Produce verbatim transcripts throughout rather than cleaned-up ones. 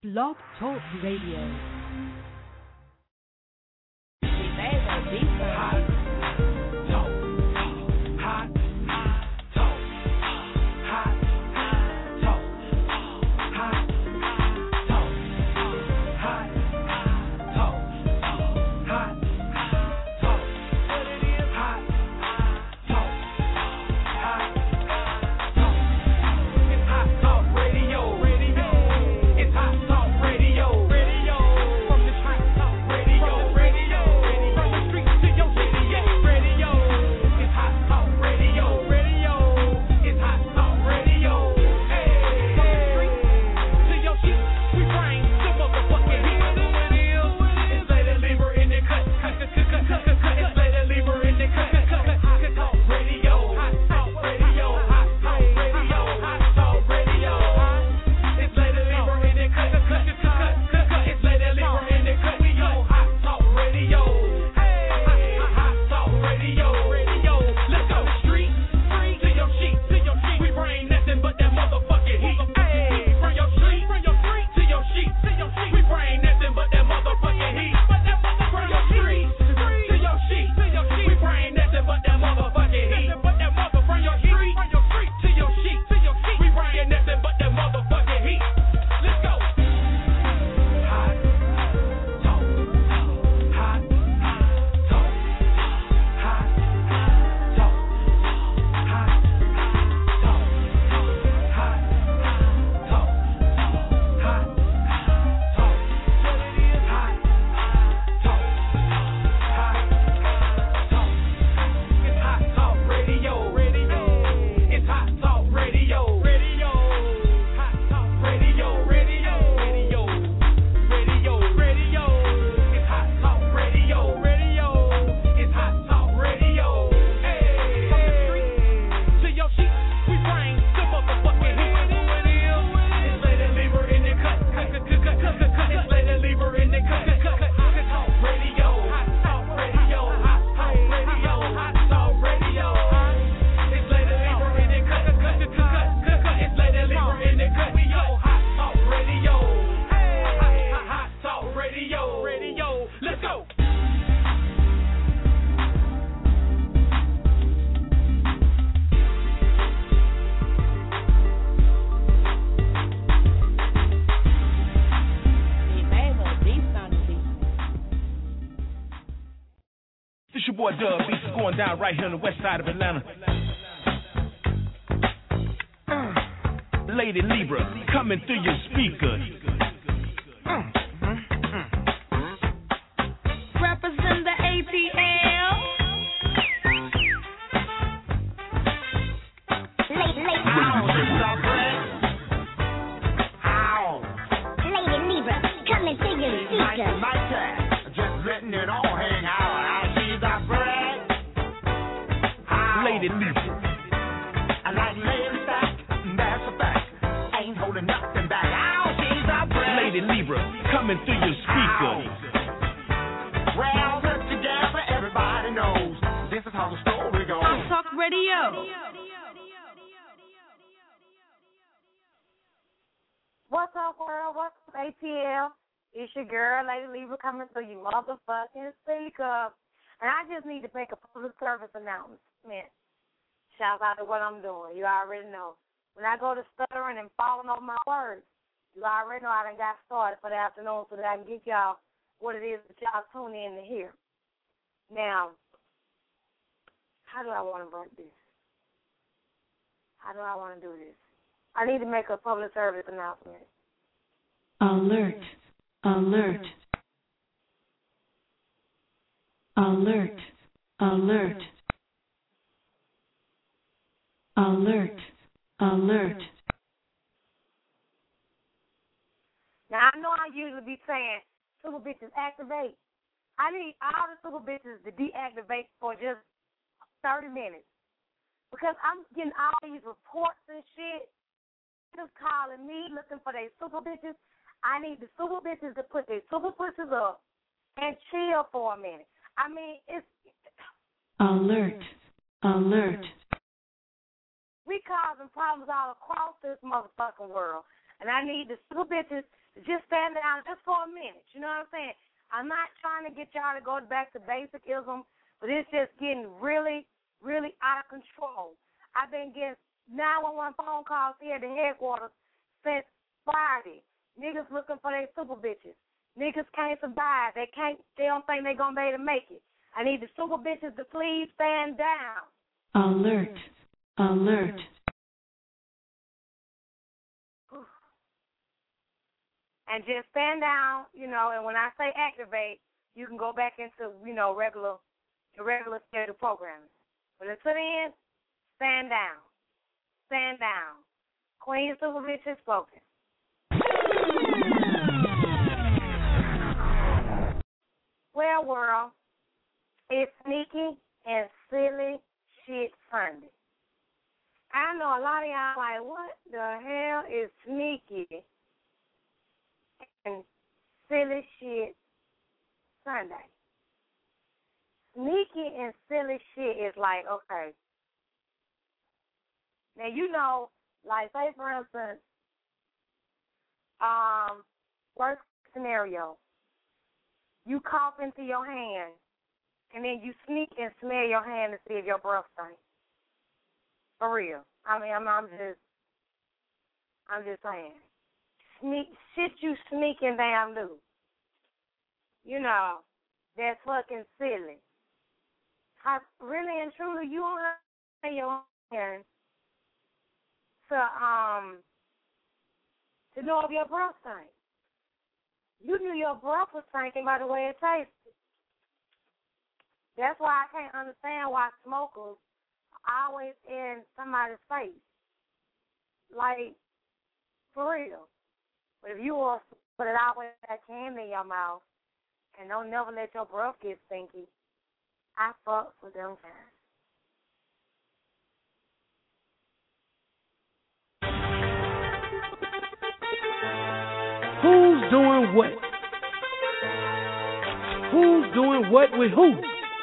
Blog Talk Radio. Down right here on the west side of Atlanta. Uh, Lady Libra coming through your speakers. Uh, uh, uh. Represent the A T L. Lady, lady, Lady Libra coming through your speakers. Just letting it all hang out. She's our bread. Lady Libra. I like lady stack, that's a fact. Ain't holding nothing back. Ow, she's a bread. Lady Libra, coming through your speakers. Well, put together, everybody knows this is how the story goes. Blog Talk Radio. What's up, world? What's up, A T L? It's your girl, Lady Libra, coming through you motherfucking speaker. And I just need to make a public service announcement. Shout out to what I'm doing. You already know. When I go to stuttering and falling over my words, you already know I done got started for the afternoon so that I can get y'all what it is that y'all tune in to hear. Now, how do I want to break this? How do I want to do this? I need to make a public service announcement. Alert. Alert. Alert. Alert. Alert. Alert. Now, I know I usually be saying, super bitches activate. I need all the super bitches to deactivate for just thirty minutes. Because I'm getting all these reports and shit. Just calling me, looking for their super bitches. I need the super bitches to put their super pussies up and chill for a minute. I mean, it's... Alert. Alert. We causing problems all across this motherfucking world. And I need the super bitches to just stand down just for a minute. You know what I'm saying? I'm not trying to get y'all to go back to basicism, but it's just getting really, really out of control. I've been getting nine one one phone calls here at the headquarters since Friday. Niggas looking for their super bitches. Niggas can't survive. They can't. They don't think they're going to be able to make it. I need the super bitches to please stand down. Alert. Alert. And just stand down, you know, and when I say activate, you can go back into, you know, regular, your regular scheduled programming. But until then, stand down. Stand down. Queen Super Bitch has spoken. Well, world, it's sneaky and silly shit Sunday. I know a lot of y'all like, what the hell is sneaky and silly shit Sunday? Sneaky and silly shit is like, okay. Now, you know, like, say, for instance, um, worst scenario, you cough into your hand, and then you sneak and smell your hand to see if your breath stinks. For real. I mean, I'm, I'm just, I'm just saying. Sneak, shit you sneaking damn do. You know, that's fucking silly. I, really and truly, you don't have your hand to, um, to know if your breath stinks. You knew your breath was stinking by the way it tasted. That's why I can't understand why smokers are always in somebody's face. Like, for real. But if you will put it always that candy in your mouth and don't never let your breath get stinky, I fuck with them guys. Who's doing what? Who's doing what with who?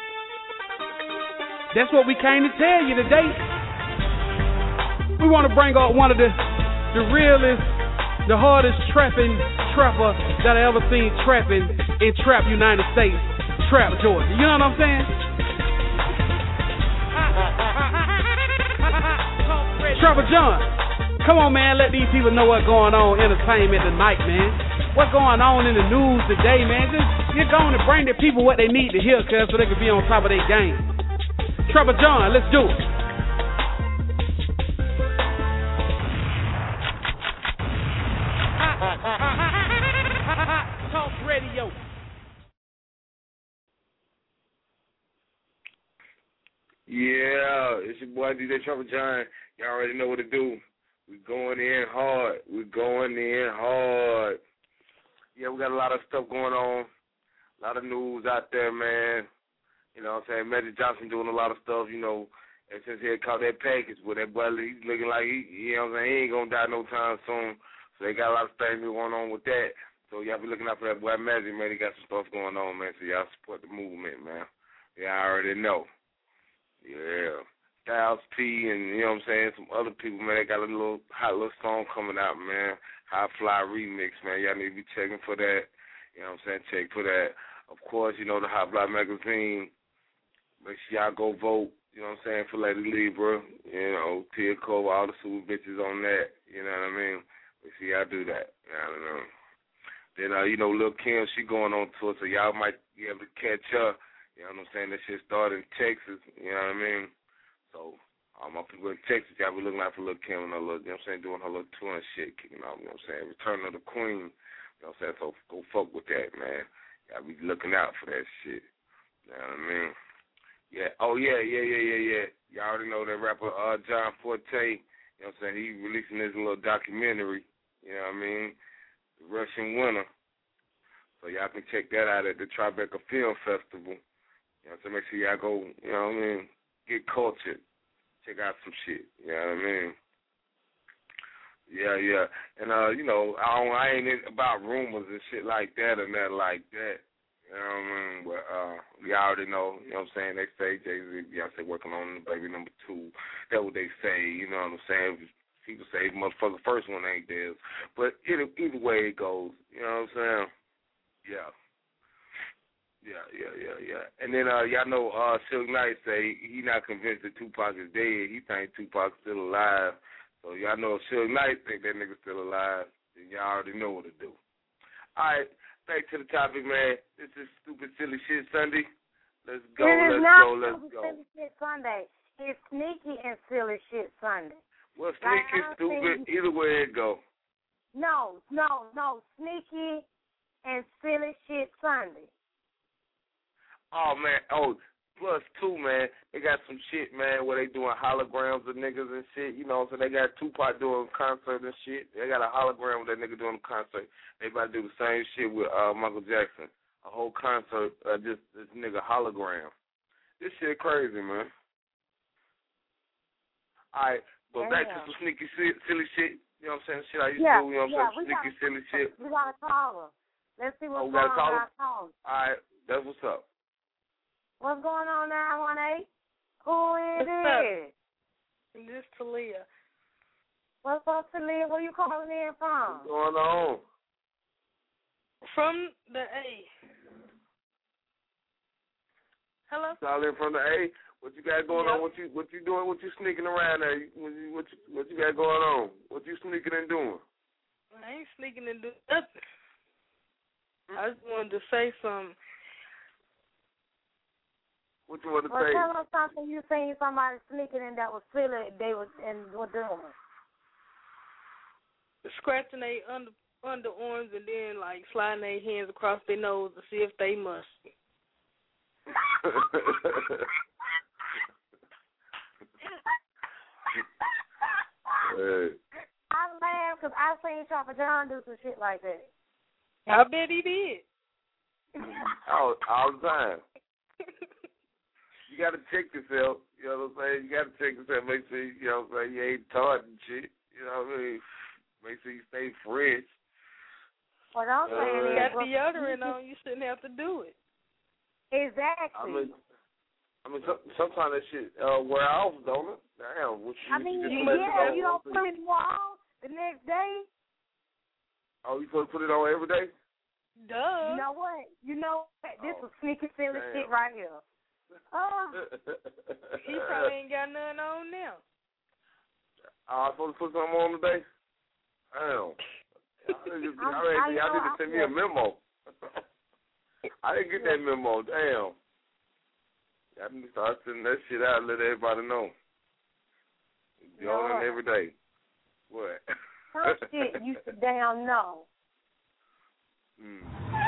That's what we came to tell you today. We want to bring out one of the the realest, the hardest trapping trapper that I ever seen trapping in Trap United States, Trap Georgia. You know what I'm saying? Trapper John, come on, man. Let these people know what's going on. Entertainment tonight, man. What's going on in the news today, man? Just you're going to bring the people what they need to hear, cuz, so they can be on top of their game. Trapper John, let's do it. Talk radio. Yeah, it's your boy D J Trapper John. Y'all already know what to do. We're going in hard. We're going in hard. Yeah, we got a lot of stuff going on. A lot of news out there, man. You know what I'm saying? Magic Johnson doing a lot of stuff, you know, and since he had caught that package, but that boy, he's looking like he, you know what I'm saying, he ain't going to die no time soon. So they got a lot of things going on with that. So y'all be looking out for that boy Magic, man. He got some stuff going on, man. So y'all support the movement, man. Yeah, I already know. Yeah. Styles P and, you know what I'm saying, some other people, man, they got a little hot little song coming out, man. High Fly Remix, man. Y'all need to be checking for that. You know what I'm saying? Check for that. Of course, you know, the Hot Block Magazine. Make sure y'all go vote, you know what I'm saying, for Lady Libra. You know, Tia Cole, all the super bitches on that. You know what I mean? Make sure y'all do that. You know what I mean? Then, uh, you know, Lil' Kim, she going on tour, so y'all might be able to catch her. You know what I'm saying? That shit started in Texas. You know what I mean? So, all my people in Texas, y'all be looking out for Lil' Kim and her little, you know what I'm saying, doing her little tour and shit, kicking off, you know what I'm saying? Return of the Queen. You know what I'm saying? So, go fuck with that, man. Y'all be looking out for that shit. You know what I mean? Yeah. Oh, yeah, yeah, yeah, yeah, yeah. Y'all already know that rapper uh, John Forte. You know what I'm saying? He releasing his little documentary. You know what I mean? The Russian Winter. So y'all can check that out at the Tribeca Film Festival. You know what I'm saying? Make sure y'all go, you know what I mean, get cultured. Check out some shit. You know what I mean? Yeah, yeah. And, uh, you know, I, don't, I ain't about rumors and shit like that or nothing like that. You know what I mean? But uh, we already know, you know what I'm saying? They say Jay-Z, Beyonce working on the baby number two. That's what they say, you know what I'm saying? People say motherfucker first one ain't theirs. But either, either way it goes, you know what I'm saying? Yeah. Yeah, yeah, yeah, yeah. And then uh, y'all know uh, Suge Knight say he not convinced that Tupac is dead. He think Tupac's still alive. So y'all know if Suge Knight think that nigga's still alive, then y'all already know what to do. All right, back to the topic, man. This is Stupid Silly Shit Sunday. Let's go, it let's is not go, let's Stupid go. Silly Shit Sunday. It's Sneaky and Silly Shit Sunday. Well, Like, sneaky, I stupid, think- either way it go. No, no, no. Sneaky and Silly Shit Sunday. Oh, man. Oh, plus, two, man, they got some shit, man, where they doing holograms of niggas and shit. You know, so they got Tupac doing concert and shit. They got a hologram with that nigga doing a concert. They about to do the same shit with uh, Michael Jackson. A whole concert, uh, just this nigga hologram. This shit crazy, man. All right, but back to some sneaky, silly shit. You know what I'm saying? Shit I used yeah, to do, you know what I'm yeah, saying? Sneaky, gotta, silly shit. We got to call her. Let's see what's Oh, we gotta going on. call her? All right, that's what's up. What's going on nine one eight? Who is What's it? This is Talia. What's up, Talia? Where you calling in from? What's going on? From the A. Hello? Calling from the A. What you got going Yep. on? What you what you doing? What you sneaking around there? What you, what you, what you got going on? What you sneaking and doing? I ain't sneaking and doing nothing. I just wanted to say something. What you want to Well, say? tell us something you seen somebody sneaking in that was silly. They was and were doing. Scratching their under underarms and then like sliding their hands across their nose to see if they must. Hey. I laugh because I seen Chopper John do some shit like that. I bet he did. all, all the time. You got to check yourself. You know what I'm saying? You got to check yourself. Make sure, you know what I'm saying, you ain't taught and shit. You know what I mean? Make sure you stay fresh. What I'm saying Uh, is, Got well, deodorant on, you shouldn't have to do it. exactly. I mean, I mean, some, sometimes that shit uh, wear off, don't it? Damn. What you, I mean, you just you put it yeah, on you don't once a- put it on the next day. Oh, you supposed to put it on every day? Duh. You know what? You know what? This Oh, is sneaky silly damn. shit right here. Oh, He probably ain't got nothing on now. I was supposed to put something on today? Damn. I didn't, I'm- I didn't, I y'all know, didn't I send me a feel- memo. I didn't get that memo. Damn. Y'all need to start sending that shit out and let everybody know. You Be on know it every day. What? some shit you should damn know. Mm.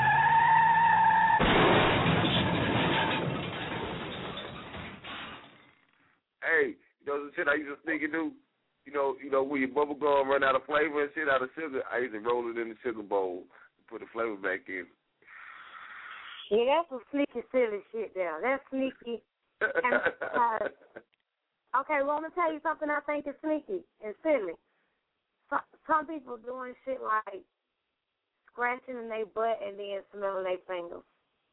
Hey, you know the shit I used to sneak and do? You know, you know, when your bubble gum run out of flavor and shit out of sugar, I used to roll it in the sugar bowl and put the flavor back in. Yeah, that's some sneaky silly shit there. That's sneaky. And, uh, okay, well, I'm going to tell you something I think is sneaky and silly. Some, some people doing shit like scratching in their butt and then smelling their fingers.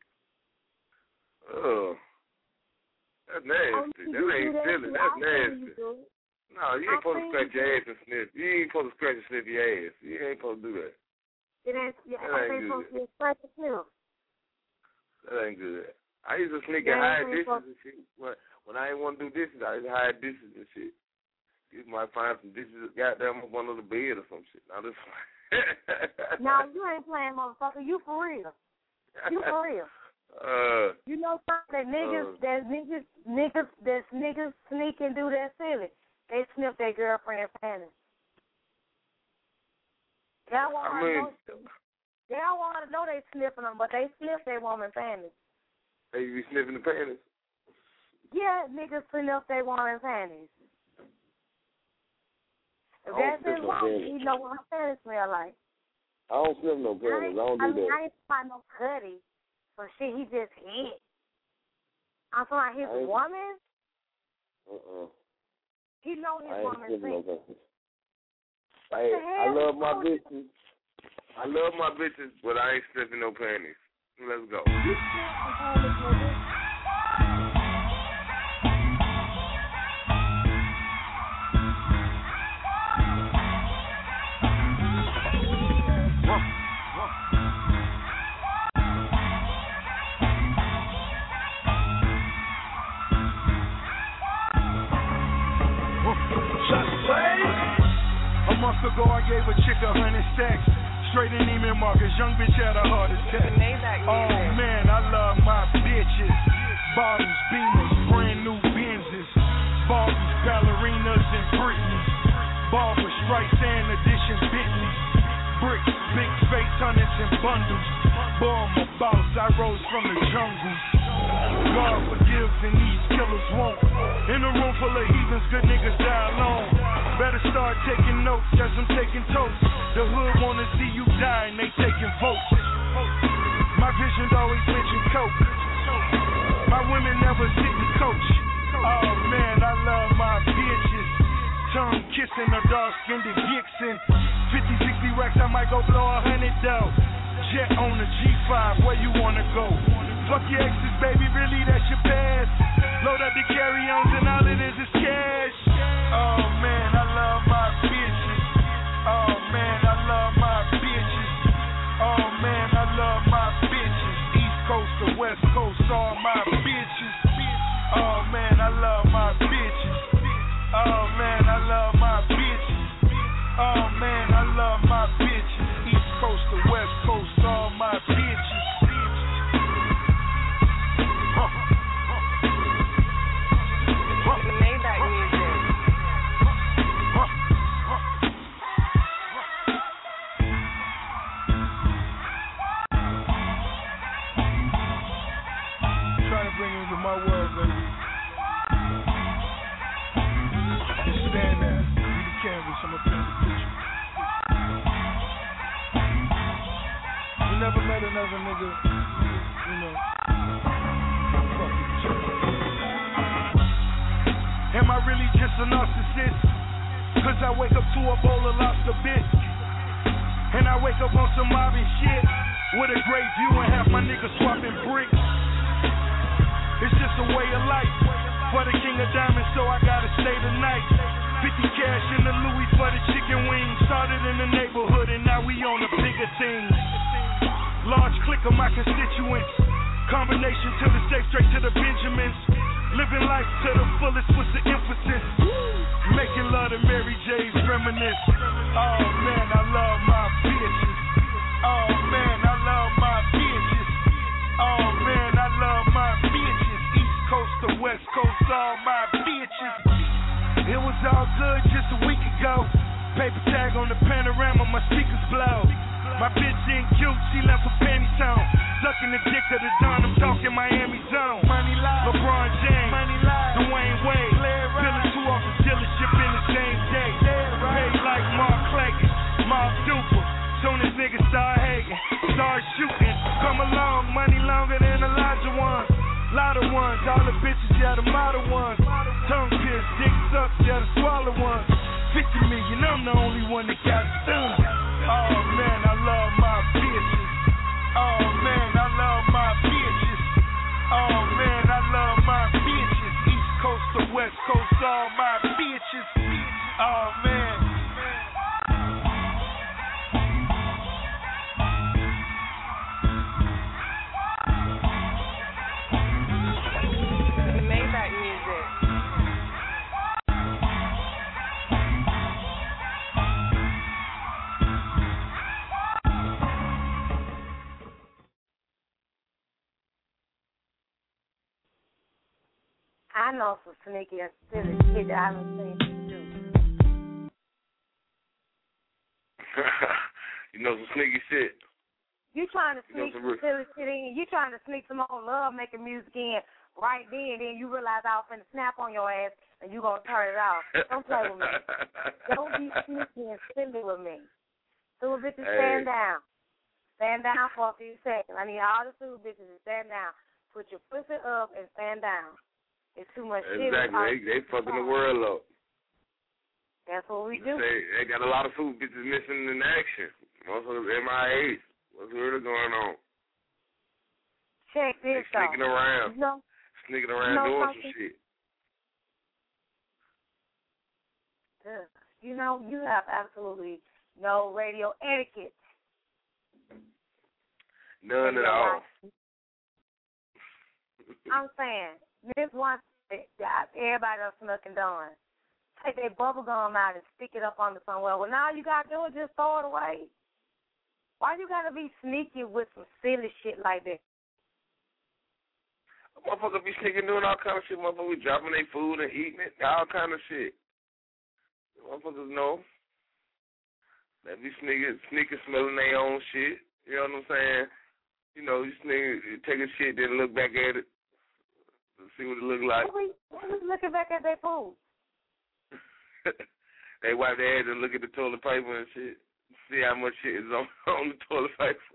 Ugh. That's Oh, nasty. you That do ain't that silly. too. That's I see nasty. you do it. No, you ain't I supposed to see scratch you your do ass and sniff. You ain't supposed to scratch and sniff your ass. You ain't supposed to do that. It ain't, yeah, That I ain't ain't good. supposed to be a scratch and sniff. That ain't good. I used to sneak That and hide ain't dishes supposed- and shit. When, when I didn't want to do dishes, I used to hide dishes and shit. You might find some dishes goddamn up under the bed or some shit. Now this No, you ain't playing, motherfucker. You for real. You for real. Uh, You know something that niggas, Uh. that niggas, niggas, that niggas sneak and do that silly. They sniff their girlfriend panties. They don't want I to mean, know. They don't want to know they sniffing them, but they sniff their woman panties. they be sniffing the panties. Yeah, niggas sniff their woman panties. If I don't that's sniff his no woman, panties. he know what her panties smell like. I don't sniff no I, panties. ain't, I don't I do mean, that. I ain't talking no cutty. So shit, he just hit. I'm talking about his I ain't- woman. Uh-uh. He know his I ain't woman sniffing no panties. panties. Hey, the I hell? love my bitches. I love my bitches, but I ain't sniffing no panties. Let's go. You sniff the panties, nigga. car, cause young bitch had a heart attack. Oh man, I love my bitches. Bottles, Beamers, brand new Benzes. Barbies, ballerinas, and Britneys. Barber, stripes, and edition Bentleys. Bricks, big face, hundreds and bundles. Boy, I'm a boss, I rose from the jungle. God forgive and these killers won't. In a room full of heathens, good niggas die alone. Better start taking notes as I'm taking toast. The hood wanna see you die and they taking votes. My vision's always mention coke. My women never sit and coach. Oh man, I love my bitches. Tongue kissing a dark skinned Dixon. fifty, sixty racks, I might go blow a hundred though. Jet on the G five, where you wanna go? Fuck your exes, baby, really that's your past. Load up the carry-ons and all it is is cash. Oh man, I love my bitches. Oh man, I love my bitches. Oh man, I love my bitches. East Coast to West Coast, all my bitches. Oh man, I love my bitches. Oh man, I love my bitches. Oh man, I love my bitches. East Coast to West Coast, all my bitches. Bring into my world, baby. Just stand there, be the canvas, I'm a paint the picture. You never met another nigga, you know. Fuck it. Am I really just a narcissist? Cause I wake up to a bowl of lobster bisque. And I wake up on some mobbing shit with a great view and half my niggas swapping bricks. It's just a way of life for the king of diamonds, so I gotta stay the night. fifty cash in the Louis for the chicken wings. Started in the neighborhood and now we on the bigger things. Large clique of my constituents. Combination to the safe, straight to the Benjamins. Living life to the fullest was the emphasis. Making love to Mary J's reminisce. Oh man, I love my bitches. Oh man, I love my bitches. Oh man, I love my bitches. East Coast to West Coast, all my bitches. It was all good just a week ago. Paper tag on the panorama, my speakers blow. My bitch ain't cute, she left her panties on. Sucking the dick of the Don, I'm talking Miami zone. Money live, LeBron James, money live, Dwayne Wade. Feeling two off the dealership in the same day. Paid like Mark Clayton, Mark Duper. Soon as niggas start hating, start shooting. Come along, money longer than Elijah ones. Lot of ones, all the bitches, yeah, the model ones. Tongue pierced, dick sucks, yeah, the swallow ones. fifty million, I'm the only one that got stunned. Oh man, I love my bitches. Oh man, I love my bitches. Oh man, I love my bitches. East Coast to West Coast, all my bitches. Oh man. Maybach music. I know some sneaky and silly shit that I haven't seen you do. You know some sneaky shit. You trying to You know sneak some some real- silly shit in. You trying to sneak some old love making music in right then. Then you realize I was finna snap on your ass and you gonna turn it off. Don't play with me. Don't be sneaky and silly with me. Two bitches, Hey. stand down. Stand down for a few seconds. I need all the two bitches to stand down. Put your pussy up and stand down. It's too much shit. Exactly. They, they fucking the world up. That's what we do. They, they got a lot of food bitches missing in action. Most of them M I As. What's really going on? Check this They sneaking out. around. You know, Sneaking around you know doing something? some shit. Ugh. You know, you have absolutely no radio etiquette. None at all. I'm saying, this one that everybody else snuck and done. Take that bubble gum out and stick it up under somewhere. Well, now you got to do is just throw it away. Why you gotta be sneaky with some silly shit like that? Motherfuckers be sneaking doing all kind of shit. Motherfuckers be dropping their food and eating it, all kind of shit. Motherfuckers know. They be sneaking, sneaking, smelling their own shit. You know what I'm saying? You know, you sneak, take a shit, then look back at it, see what it look like. Why we looking back at their food? They wipe their head and look at the toilet paper and shit. See how much shit is on, on the toilet paper.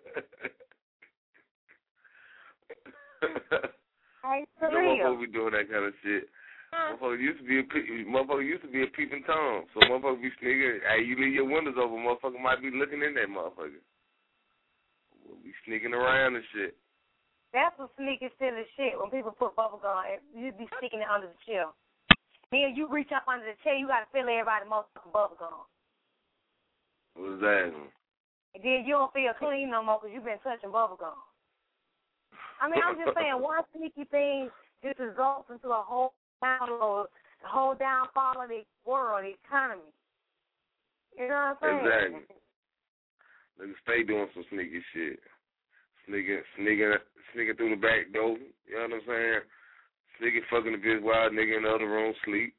Hey, you know, motherfuckers be doing that kind of shit. Motherfucker used to be a motherfucker used to be a peeping Tom. So motherfucker be sneaking. Hey, you leave your windows open, motherfucker might be looking in that motherfucker. We'll be sneaking around and shit. That's some sneaky silly shit. When people put bubble gum, you be sticking it under the chair. Then you reach up under the chair, you gotta feel everybody motherfucking bubble gum. What's that? And then you don't feel clean no more because you've been touching bubble gum. I mean, I'm just saying, one sneaky thing just results into a whole download, the whole downfall of the world, the economy. You know what I'm saying? Exactly. Niggas stay doing some sneaky shit. Sneaking, sneaking, sneaking through the back door. You know what I'm saying? Sneaking, fucking the bitch while nigga in the other room sleep.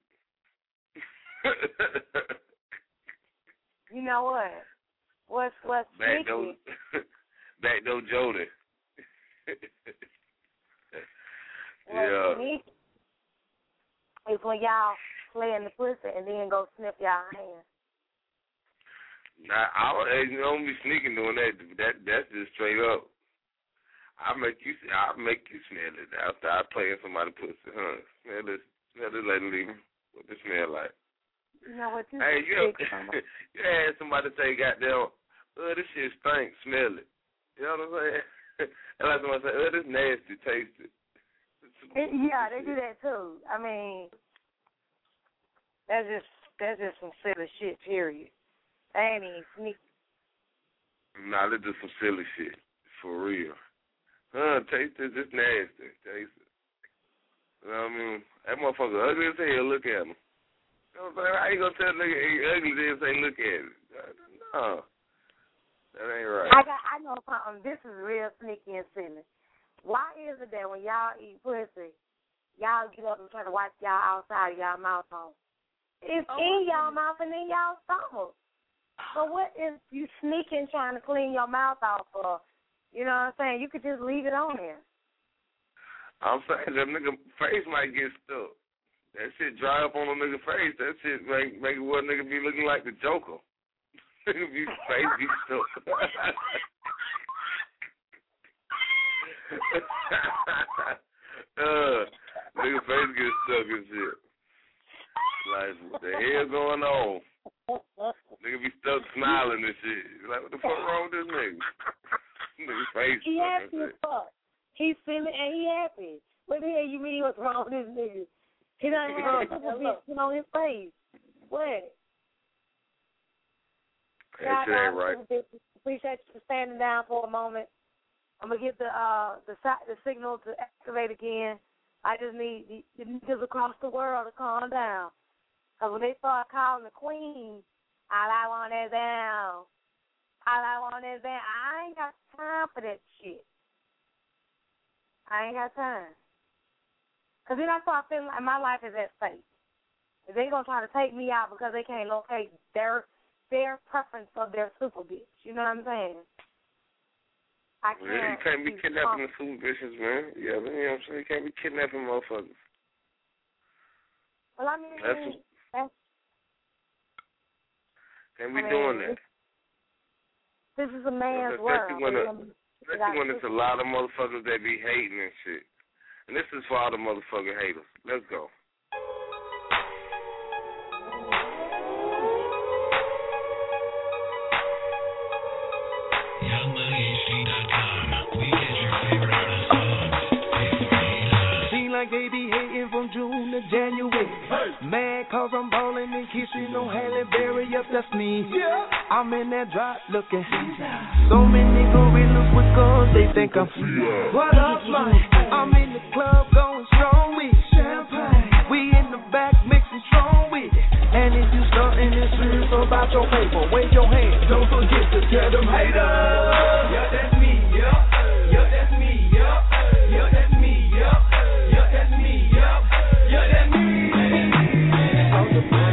You know what? What's what's back sneaky? door, back door Jody. Yeah. Sneaky is when y'all play in the pussy and then go sniff y'all hand. Nah, I don't, you don't be sneaking doing that. That that's just straight up. I make you, I make you smell it after I play in somebody's pussy, huh? Smell this, smell this lady leaving. What it smell like? You know what? You hey, you know, you had somebody say, "Goddamn, oh, this shit stinks. Smell it." You know what I'm saying? And like somebody say, "Oh, this nasty. Taste it." it yeah, they do that too. I mean, that's just that's just some silly shit. Period. I ain't even sneaky. Nah, that's just some silly shit for real. Huh, taste it, it's nasty. Taste it. You know what I mean? That motherfucker ugly as hell, look at him. You know what I'm saying? How you gonna tell a nigga he ugly then say look at it? No. That ain't right. I got I know something. This is real sneaky and silly. Why is it that when y'all eat pussy, y'all get up and try to wipe y'all outside of y'all mouth hole? It's oh, in y'all mouth and in y'all stomach. So what is you sneaking trying to clean your mouth out for? You know what I'm saying? You could just leave it on there. I'm saying that nigga face might get stuck. That shit dry up on a nigga face. That shit make make one nigga be looking like the Joker. Nigga be face be stuck. uh, nigga face get stuck and shit. Like what the hell going on? Nigga be stuck smiling and shit. Like what the fuck wrong with this nigga? Nigga face he happy as fuck. He's feeling and he happy. What the hell you mean what's wrong with this nigga? He done had a couple bits on his face. What? That shit ain't right. Appreciate you for standing down for a moment. I'm gonna get the uh the the signal to activate again. I just need the, the niggas across the world to calm down. Cause when they start calling the queen, all I want is down. All I want is that I ain't got time for that shit. I ain't got time. Because then I start feeling like my life is at stake. If they going to try to take me out because they can't locate their their preference of their super bitch. You know what I'm saying? I can't. Yeah, you can't be kidnapping the super bitches, man. Yeah, you know what I'm saying? You can't be kidnapping motherfuckers. Well, I mean, that's, that's can't be I mean, doing that. This is a man's especially world. When a, especially when it's a lot of motherfuckers that be hating and shit. And this is for all the motherfucking haters. Let's go. Young Money H D dot com. We get your favorite artist songs. Seem like they be hating from June to January. Hey. Mad cause I'm ballin' and kissing on Halle Berry up the sneeze. Yeah. I'm in that drop looking. So many gorillas with guns, they think I'm yeah. What up, man? I'm in the club going strong with champagne. We in the back mixing strong with it. And if you startin' this real, so about out your paper, wave your hands. Don't forget to tell them haters. Yeah, that's me, yeah. Yeah, that's me, yeah. Yeah, that's me, yeah. Yeah, that's me, yeah. Yeah, that's me. Yeah, that's me.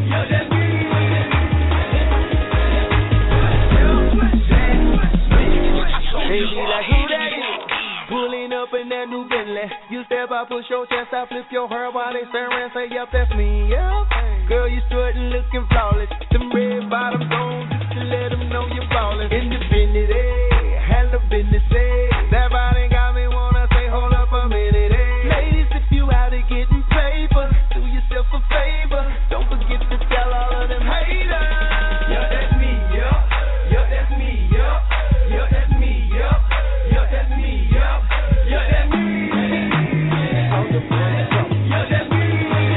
They be like, who that is? Pulling up in that new Bentley. You step out, push your chest out, flip your hair while they stare and say, yup, that's me, yup. Girl, you strutting, looking flawless. Them red bottoms on just to let them know you're flawless. Independent, eh? Handle business, eh? That body got me wanna say, hold up a minute, eh? Ladies, if you out here getting paper, do yourself a favor. Don't forget to tell all of them haters. Yeah, that's me, yup. Yeah, that's me, yup. Yeah, that's me, yup. Yeah, that's me, yup. Yeah, that's me. Yeah, that's me.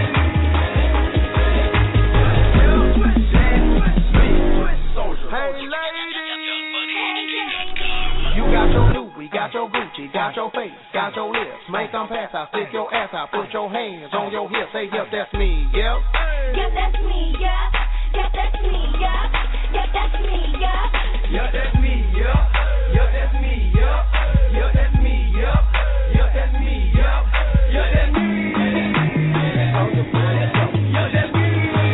Hey, ladies, you got your Louis, got your Gucci, got your face, got your lips. Make them pass out, stick your ass out, put your hands on your hips. Say, yep, that's me, yep. Yeah, that's me, yeah. Yeah, that's me, yeah. Yeah, that's me, yeah. Yeah, that's me, yeah. Yeah, that's me, yeah. Yeah, that's me, yeah. Yeah, that's me, yeah. Yeah, that's me. Yeah, that's me.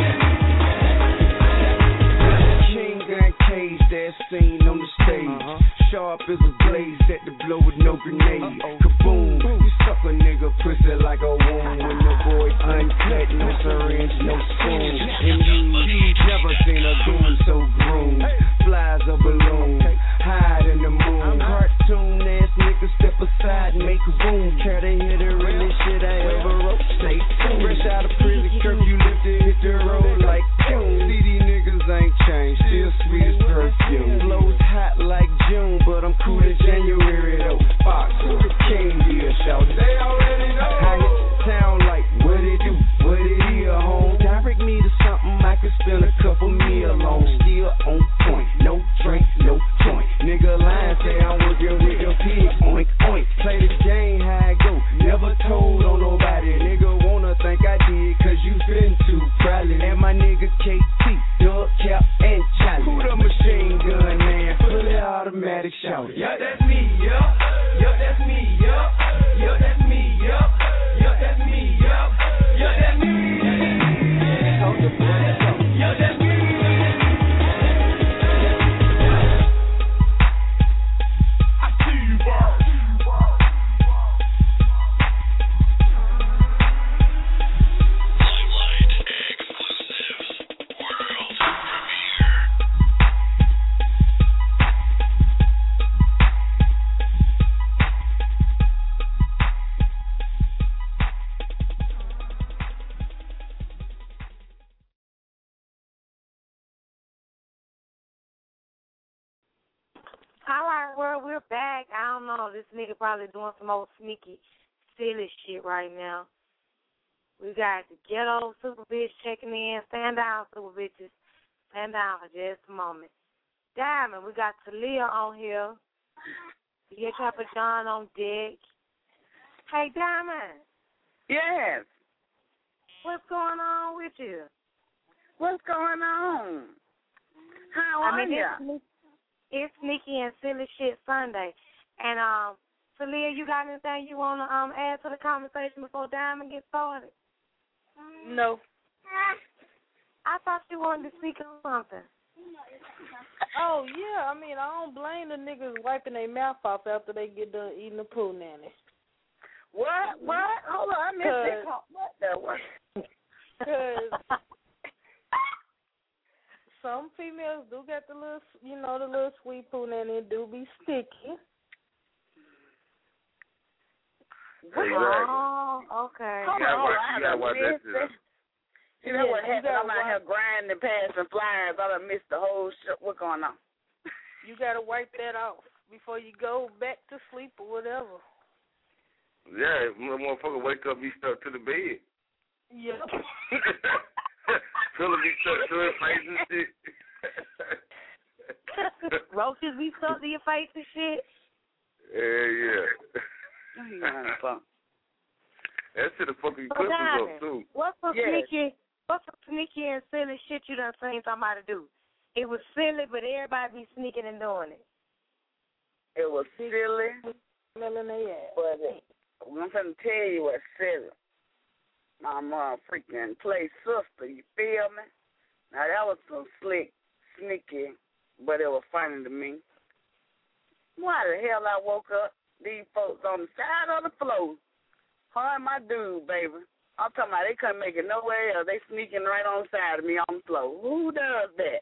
King gun cage, that scene on the stage. Uh-huh. Sharp as a blaze, set to blow with no grenade. Uh-oh. Kaboom, you suck a nigga pussy like a wound. When the boy uncut, no syringe, no spoon. And you, you never seen a goon so groomed. Flies a balloon, hide in the moon. Cartoon ass nigga, step aside and make room. Try to hit the realest shit I ever wrote. Stay tuned. Fresh out of prison, curfew lifted, hit the road like June. C D niggas ain't changed, still sweet as perfume. Flows hot like June, but I'm cool as January though. Fox, the king here, shout. They already know. I hit the town like, what it do, what it is, home. Direct me to something I can spend a couple meal on. Still on point, no drink, no joint. Nigga lying, say I'm working with your pig, oink, oink. Play the game, how I go, never told on nobody. Nigga wanna think I did, cause you been too probably. And my nigga K T, Dub Cap, and Charlie. Who the machine gun man? Fully automatic shout. Yeah, that's me, yeah. Yeah, that's me, yeah. Yeah, that's me, yeah. Yeah, that's me, yeah. Yeah, that's me. Yeah, that's me. I see you, bro. All right, well, we're back. I don't know. This nigga probably doing some old sneaky, silly shit right now. We got the ghetto super bitch checking in. Stand down, super bitches. Stand down for just a moment. Diamond, we got Talia on here. We got Trapper John on deck. Hey, Diamond. Yes. What's going on with you? What's going on? How I are mean, you? it's, it's Sneaky and Silly Shit Sunday. And, um, Talia, you got anything you want to um add to the conversation before Diamond gets started? No. I thought you wanted to speak on something. Oh, yeah. I mean, I don't blame the niggas wiping their mouth off after they get done eating the poo nanny. What? What? Hold on. I missed it. What the what? Because some females do get the little, you know, the little sweet poo nanny. It do be sticky. Exactly. Oh, okay. You gotta watch, you gotta watch that shit. You know Yeah, what you happened? gotta I'm out here watch- grinding, passing flyers. I done missed the whole shit. What's going on? You got to wipe that off before you go back to sleep or whatever. Yeah, if a motherfucker wake up, be stuck to the bed. Yeah. Pillow be stuck to his face and shit. Roaches be stuck to your face and shit. Yeah, yeah. You having fun. That shit will fucking So, clippers Diamond, up, too. What's so Yes. sneaky? what's some sneaky and silly shit you done seen somebody do? It was silly, but everybody be sneaking and doing it. It was silly, smelling their ass. but it, I'm going to tell you what's silly. My mom freaking play sister, you feel me? Now, that was some slick, sneaky, but it was funny to me. Why the hell I woke up, these folks on the side of the floor, her and my dude, baby. I'm talking about they couldn't make it no way else. They sneaking right on the side of me on the floor. Who does that?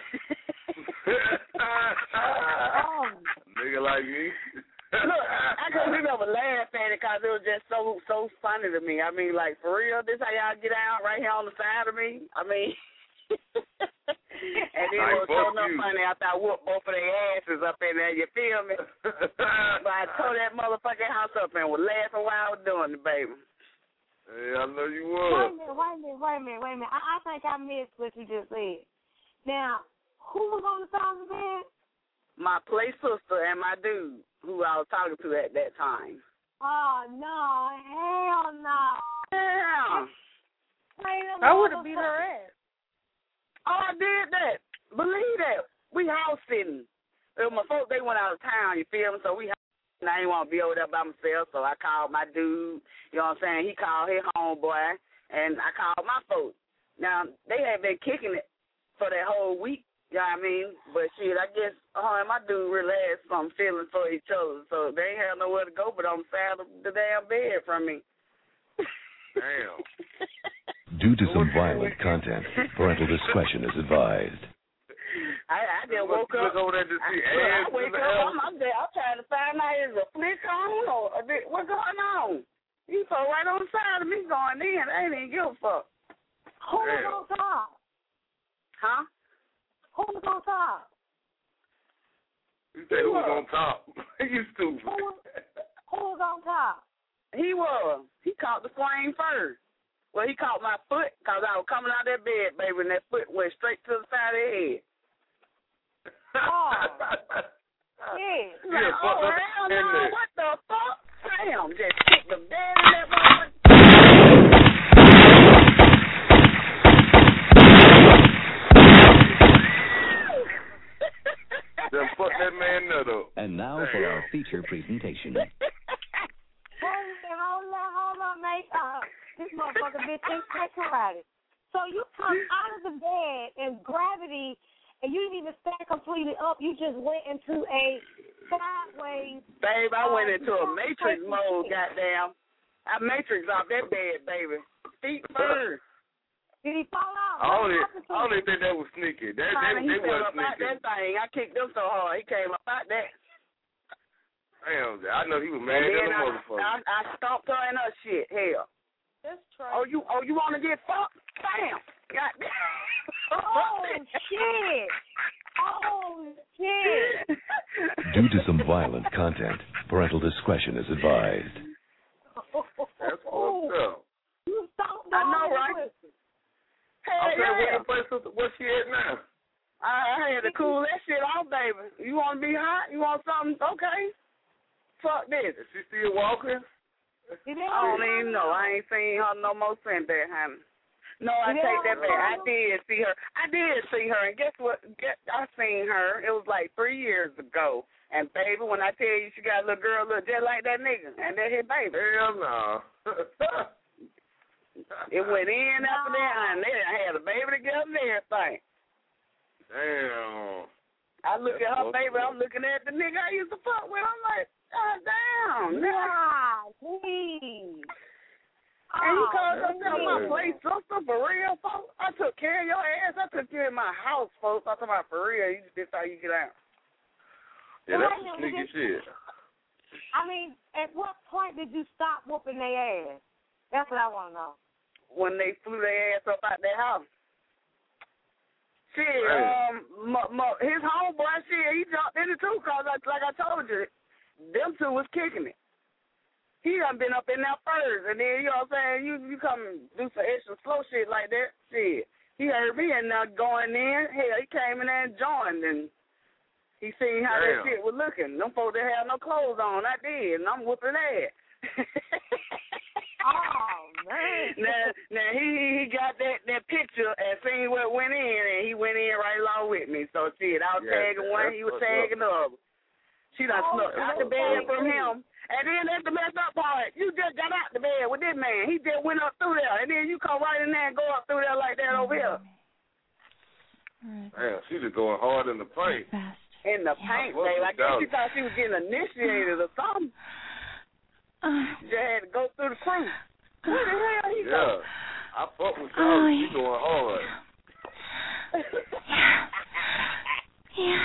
oh. Nigga like me. Look, I couldn't remember laughing at it because it was just so so funny to me. I mean, like, for real, this how y'all get out right here on the side of me? I mean, and then it was so enough funny after I whooped both of their asses up in there, you feel me? But I tore that motherfucking house up and was laughing while I was doing it, baby. Hey, I know you were. Wait a minute, wait a minute, wait a minute, wait a minute. I, I think I missed what you just said. Now, who was on the side of the bed? My play sister and my dude, who I was talking to at that time. Oh, no, hell no. Yeah. I would have beat her ass. Oh, I did that. Believe that. We house sitting. My folks, they went out of town, you feel me? So we and I didn't want to be over there by myself, so I called my dude, you know what I'm saying? He called his homeboy, and I called my folks. Now, they had been kicking it for that whole week, you know what I mean? But, shit, I guess her and my dude really had some feelings for each other, so they ain't had nowhere to go but on the side of the damn bed from me. Damn. Due to some violent content, parental discretion is advised. I, I just woke up. Look over there to see I, I wake up. I'm, I'm, there, I'm trying to find out is a flick on or a bit, what's going on. You so right on the side of me going in. I ain't even give a fuck. Who was on top? Huh? Who was on top? You said who was on top? You stupid. Who was, who was on top? He was. He caught the flame first. Well, he caught my foot because I was coming out of that bed, baby, and that foot went straight to the side of the head. Oh. Yeah. Like, oh, hell no, what the fuck? Damn, just kicked the bed in that motherfucker. Then fuck that man nut up. And now Damn. For our feature presentation. Hold on, hold on, hold on, mate. Uh, this motherfucker bitch ain't sexualized. So you come out of the bed in gravity, and you didn't even stand completely up. You just went into a sideways. Babe, I went into a matrix mode, goddamn. I matrix off that bed, baby. Feet first. Did he fall out? I only, I only think that was sneaky. That, that, he that fell was up out sneaky. that thing. I kicked him so hard, he came up out that. Damn, I know he was mad at the motherfucker. I, I, I stomped her in her shit. Hell. That's true. Oh, you, oh, you want to get fucked? Bam. Goddamn. Oh, shit. Oh, shit. Due to some violent content, parental discretion is advised. That's fucked up. You stomped I know, right? Hey, I'm yeah. saying, where she at now? I, I had to cool that shit off, baby. You want to be hot? You want something? Okay. Fuck this. Is she still walking? I don't even know. I ain't seen her no more since that, honey. No, I take that back. I did see her. I did see her, and guess what? Guess, I seen her. It was like three years ago. And, baby, when I tell you she got a little girl look just like that nigga, and that his baby. Hell no. It went in after that, and they had a baby together and everything. Damn. I look at her baby, I'm looking at the nigga I used to fuck with. I'm like, God damn. Nah, please. And you called yourself my play sister for real, folks? I took care of your ass. I took care of my house, folks. I'm talking about for real. You, this how you get out. Yeah, that's some sneaky shit. I mean, at what point did you stop whooping their ass? That's what I want to know. When they flew their ass up out their house. Shit, right. um, m- m- his homeboy, shit, he jumped in it too, because like, like I told you, them two was kicking it. He done been up in there first, and then, you know what I'm saying, you you come and do some extra slow shit like that, shit. He heard me in there going in. Hell, he came in there and joined, and he seen how Damn. that shit was looking. Them folks didn't have no clothes on. I did, and I'm whooping ass. Oh, man. now, now he he got that that picture and seen what went in, and he went in right along with me. So shit, I was Yeah, tagging one, he was tagging the other. She done Oh, snuck out the bed from him. And then that's the messed up part. You just got out the bed with this man. He just went up through there. And then you come right in there and go up through there like that over here. Damn, she just going hard in the paint. In the paint, babe. I guess she thought she was getting initiated or something. She just had to go through the crew. Where the hell he Yeah. go? I fuck with y'all. Oh, she going hard. Yeah.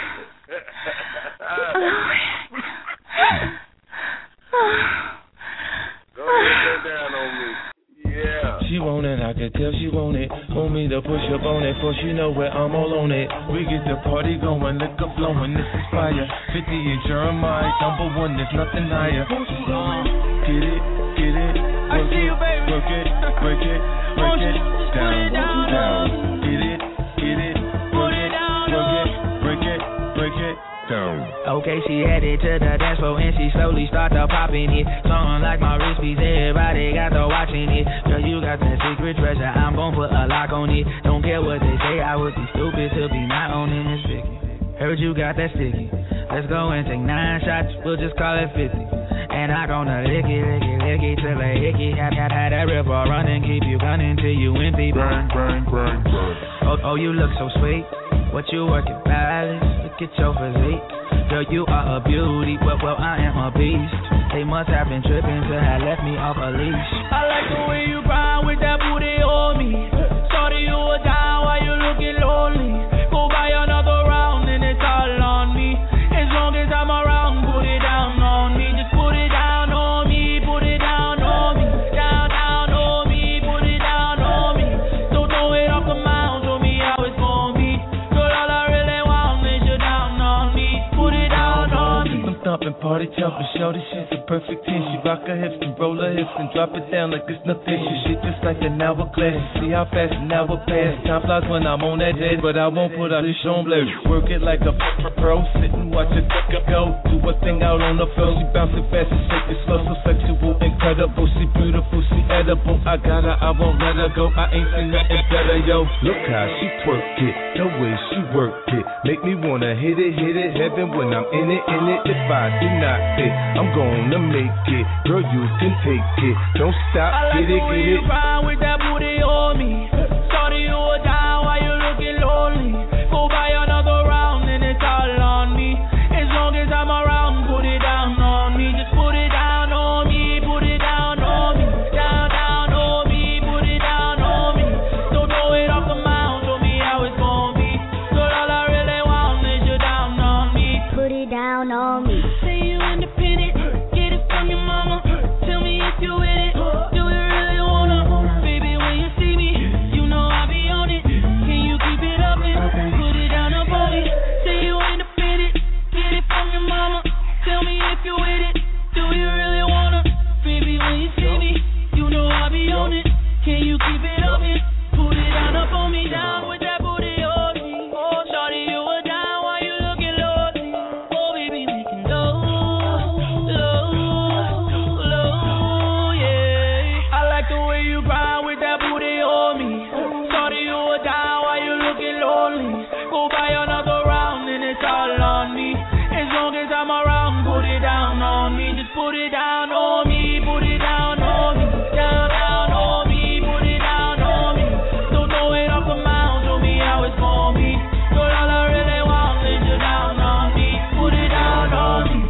Go ahead, go down on me. Yeah. She want it, I can tell she want it. Want me to push up on it, for she know where I'm all on it. We get the party going, liquor flowing, this is fire. fifty in Jeremiah, number one, there's nothing higher. Get it, get it, work it, work it, break it, break it, down, down. Get it, get it, work it, work it, break it, break it. Okay, she headed to the dance floor and she slowly started popping it. Song like my wrist piece, everybody got to watching it. Girl, you got that secret treasure, I'm gon' put a lock on it. Don't care what they say, I would be stupid to be not owning this sticky. Heard you got that sticky. Let's go and take nine shots, we'll just call it fifty. And I gonna lick it, lick it, lick it till I hick it. Have, have, have that river running, keep you gunning till you empty. Burn, burn, burn, burn. Oh, oh, you look so sweet. What you working, balance? Look at your physique. Girl, you are a beauty, well, well, I am a beast. They must have been tripping to have left me off a leash. I like the way you grind with that booty on me. Sorry you were down while you looking lonely. Go buy another round and it's all on me. As long as I'm around, put it down on me. Just put it down on me, put it down on me. Down, down on me, put it down on me. Don't throw it off the mound, show me how it's gonna be. Thumping, party jumping, show this shit's a perfect ten. She rock her hips and roll her hips and drop it down like it's nothing. She shit just like an hourglass. See how fast an hour pass. Time flies when I'm on that jet, but I won't put out this show blur. Work it like a pro, sit and watch it go. Do a thing out on the floor. She bouncing fast and shake it slow, so sexual, incredible. She beautiful, she edible. I got her, I won't let her go. I ain't seen nothing better, yo. Look how she twerk it, the way she work it, make me wanna hit it, hit it, heaven when I'm in it, in it. If I do not it, I'm gonna make it. Girl, you can take it. Don't stop, I like get it, the way get you it. grind with that booty on me. Sorry you were down while you looking lonely. Go buy another round and it's all on me. As long as I'm around, put it down on me. Just put it down on me, put it down on me. Down, down on me, put it down on me. Don't throw it off the mound, show me how it's gonna be. Girl, all I really want is you down on me. Put it down on me. Say you independent, get it from your mama. Tell me if you with it, do you really wanna? Baby, when you see me, you know I be on it. Can you keep it up and put it down up on me? Say you independent, get it from your mama. Tell me if you with it, do you really wanna? Baby, when you see me, you know I be on it. Can you keep it up and put it down up on me? Down with that booty on me. Oh, shawty, you were down while you looking lonely. Oh, baby, we can go low, low, yeah. I like the way you grind with that booty on me. Shawty, you were down while you looking lonely. Go buy another round and it's all on me. As long as I'm around, put it down on me. Just put it down on me, put it down on me. Down, down on me, put it down on me. Don't throw it off the mound, show me how it's gonna be. Girl, all I really want is you down on me. Put it down on me.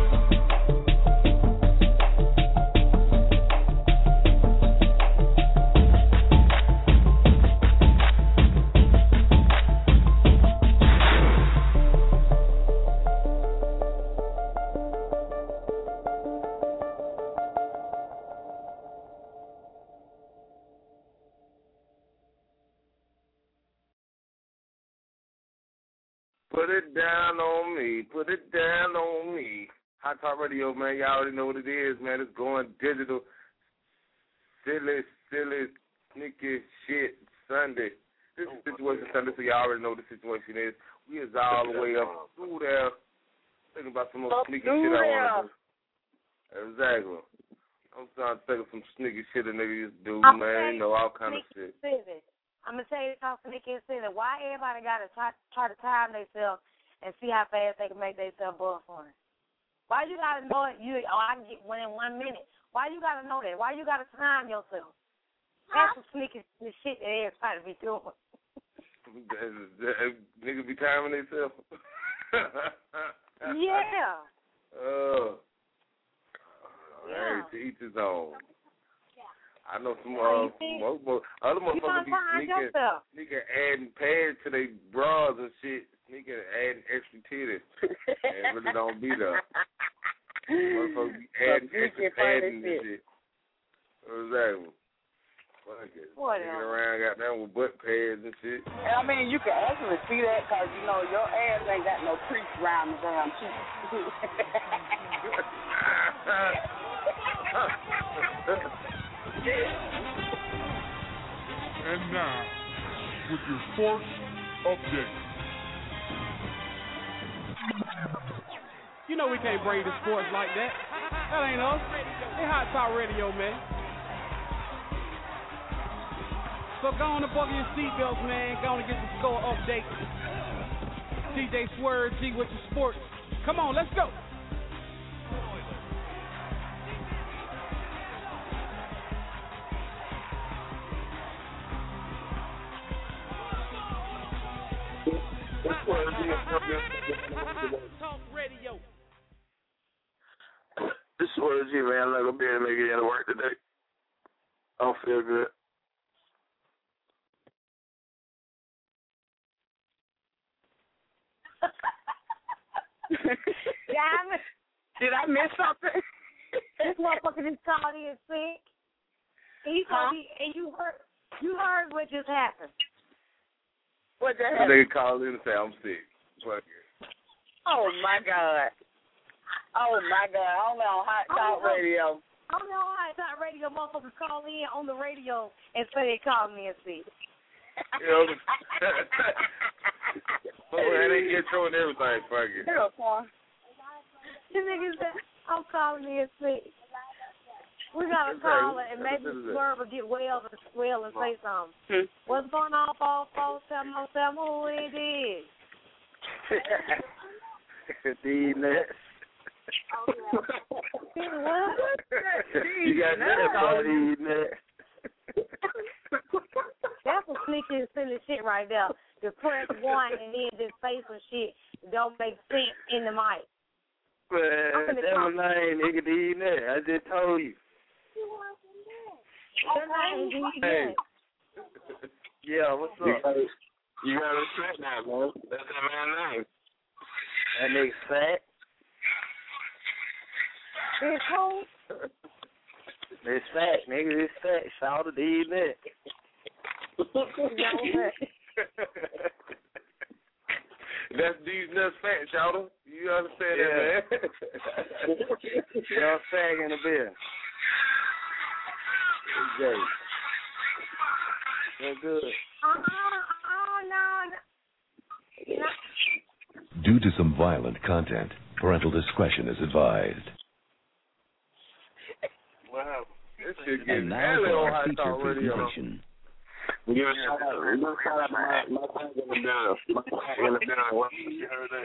Put it down on me. Put it down on me. Hot Top Radio, man. Y'all already know what it is, man. It's going digital. Silly, silly, sneaky shit Sunday. This is Situation Sunday, so y'all already know what the situation is. We is all the way up through there thinking about some more sneaky shit I want to do. Exactly. I'm trying to think of some sneaky shit a nigga used to do, I'm man. You know, all kind of shit. City. I'm going to tell you something, sneaky city. Why everybody got to try, try to time themselves and see how fast they can make themselves buff on it? Why you got to know it? You, oh, I can get one in one minute. Why you got to know that? Why you got to time yourself? That's some sneaky shit that everybody be doing. Niggas be timing themselves. Yeah. Oh. Yeah. Hey, to each his own. I know some Oh, uh, you think- most, most, other You motherfuckers gonna be find sneaking, yourself. sneaking adding pads to their bras and shit, sneaking adding extra titties, and really don't be there. Motherfuckers be adding extra padding and shit. Exactly. Fuck it. What Sneaking else? around, goddamn, with butt pads and shit. And I mean, you can actually see that because, you know, your ass ain't got no crease around the damn cheek. And now, with your sports update. You know we can't bring the sports like that. That ain't us. They Hot Talk Radio, man. So go on and buckle your seatbelts, man. Go on and get the score update. D J Swerve G with the sports. Come on, let's go. Talk Radio. This is what it is, man. I'm not gonna be able to make it into work today. I don't feel good. Damn it. Did I miss something? This motherfucker just called in sick. He Huh? told me, and you heard, you heard what just happened. What the That hell? nigga called in and say I'm sick. Fuck it. Oh, my God. Oh, my God. Only on Hot Talk Radio. I don't know how Hot Radio motherfuckers call in on the radio and say they called me and sick. You know, oh, that ain't intro and everything. Fuck it. Here, Quan. This nigga said, I'm calling in sick. We got to call her and maybe Swerve will get well and well and say something. Hmm. What's going on, four four seven oh seven? Who it is? D-Net. What? You got that for D-Net. That's some sneaky and silly shit right there. To press one and then just say some shit that don't make sense in the mic. Man, that was name, nigga, D-Net. I just told you. Your name is D-Net. Hey. Yeah, what's up? You gotta, you gotta respect that, man. That's that man's name. That nigga fat. It's who? It's fat, nigga. It's fat. Shout out to D-Net. That's D-Net's fat, shout out. You understand Yeah. that, man? Y'all fag in the beer. Jay. That's good. Uh-uh, uh-uh, no, no. no. Due to some violent content, parental discretion is advised. Wow. This shit And getting now hella for on our Hot feature Talk Radio. presentation. Give a shout out. Give a shout out to my, my tag in the down. My tag in the down. What? You heard that?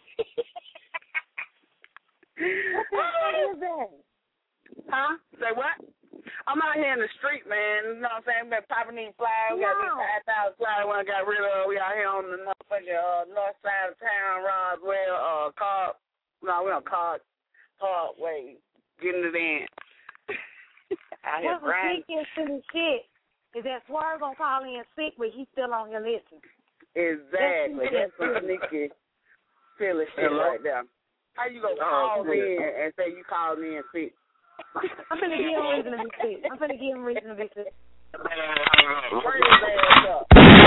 What is that? Huh? Say what? I'm out here in the street, man. You know what I'm saying? We been popping these flyers. We got these five thousand flyers we got rid of. We out here on the motherfucking uh, north side of town, Roswell, uh, Car. No, we on Car Parkway. Getting it in. Out here What's the grinding. sneaky and silly shit is that Swerve gonna call in sick, but he's still on here listening. Exactly. That's some sneaky, silly shit Hello? right there. How you gonna Oh, call good. in and say you called me in sick? I'm finna give him reason to be sick. I'm finna give him reason to be sick. Bring his ass up.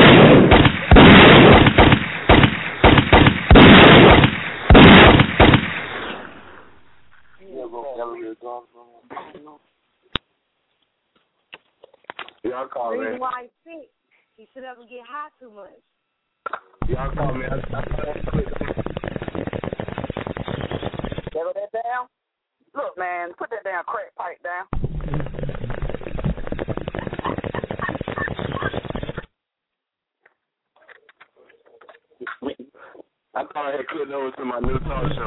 Y'all call The me. reason why he's sick, he should ever get high too much. Y'all call me. I, I, Settle that down. Look, man, put that damn crack pipe down. out here cutting over to my new talk show.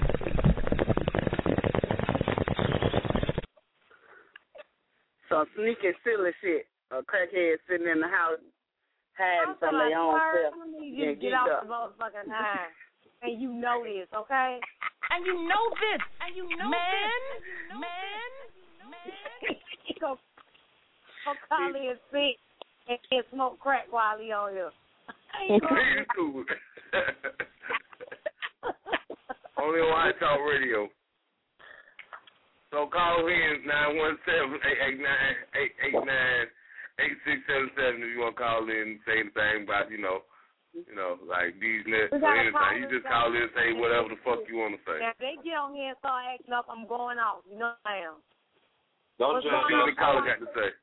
So sneaking silly shit. A crackhead sitting in the house hiding from their own self. I need you to get off the motherfucking line. And you know this, okay? And you know this. And you know man, this. Man, man. Go, go call in sick and, and smoke crack while he on here. Please do. Only on White Talk Radio. So call in nine one seven, eight eight nine, eight eight nine, eight six seven seven if you want to call in and say anything about, you know, you know, like these nets or anything. You just call in and say whatever the fuck you want to say. Now, if they get on here and start acting up, I'm going off. You know I am. Don't just see what the caller got to say.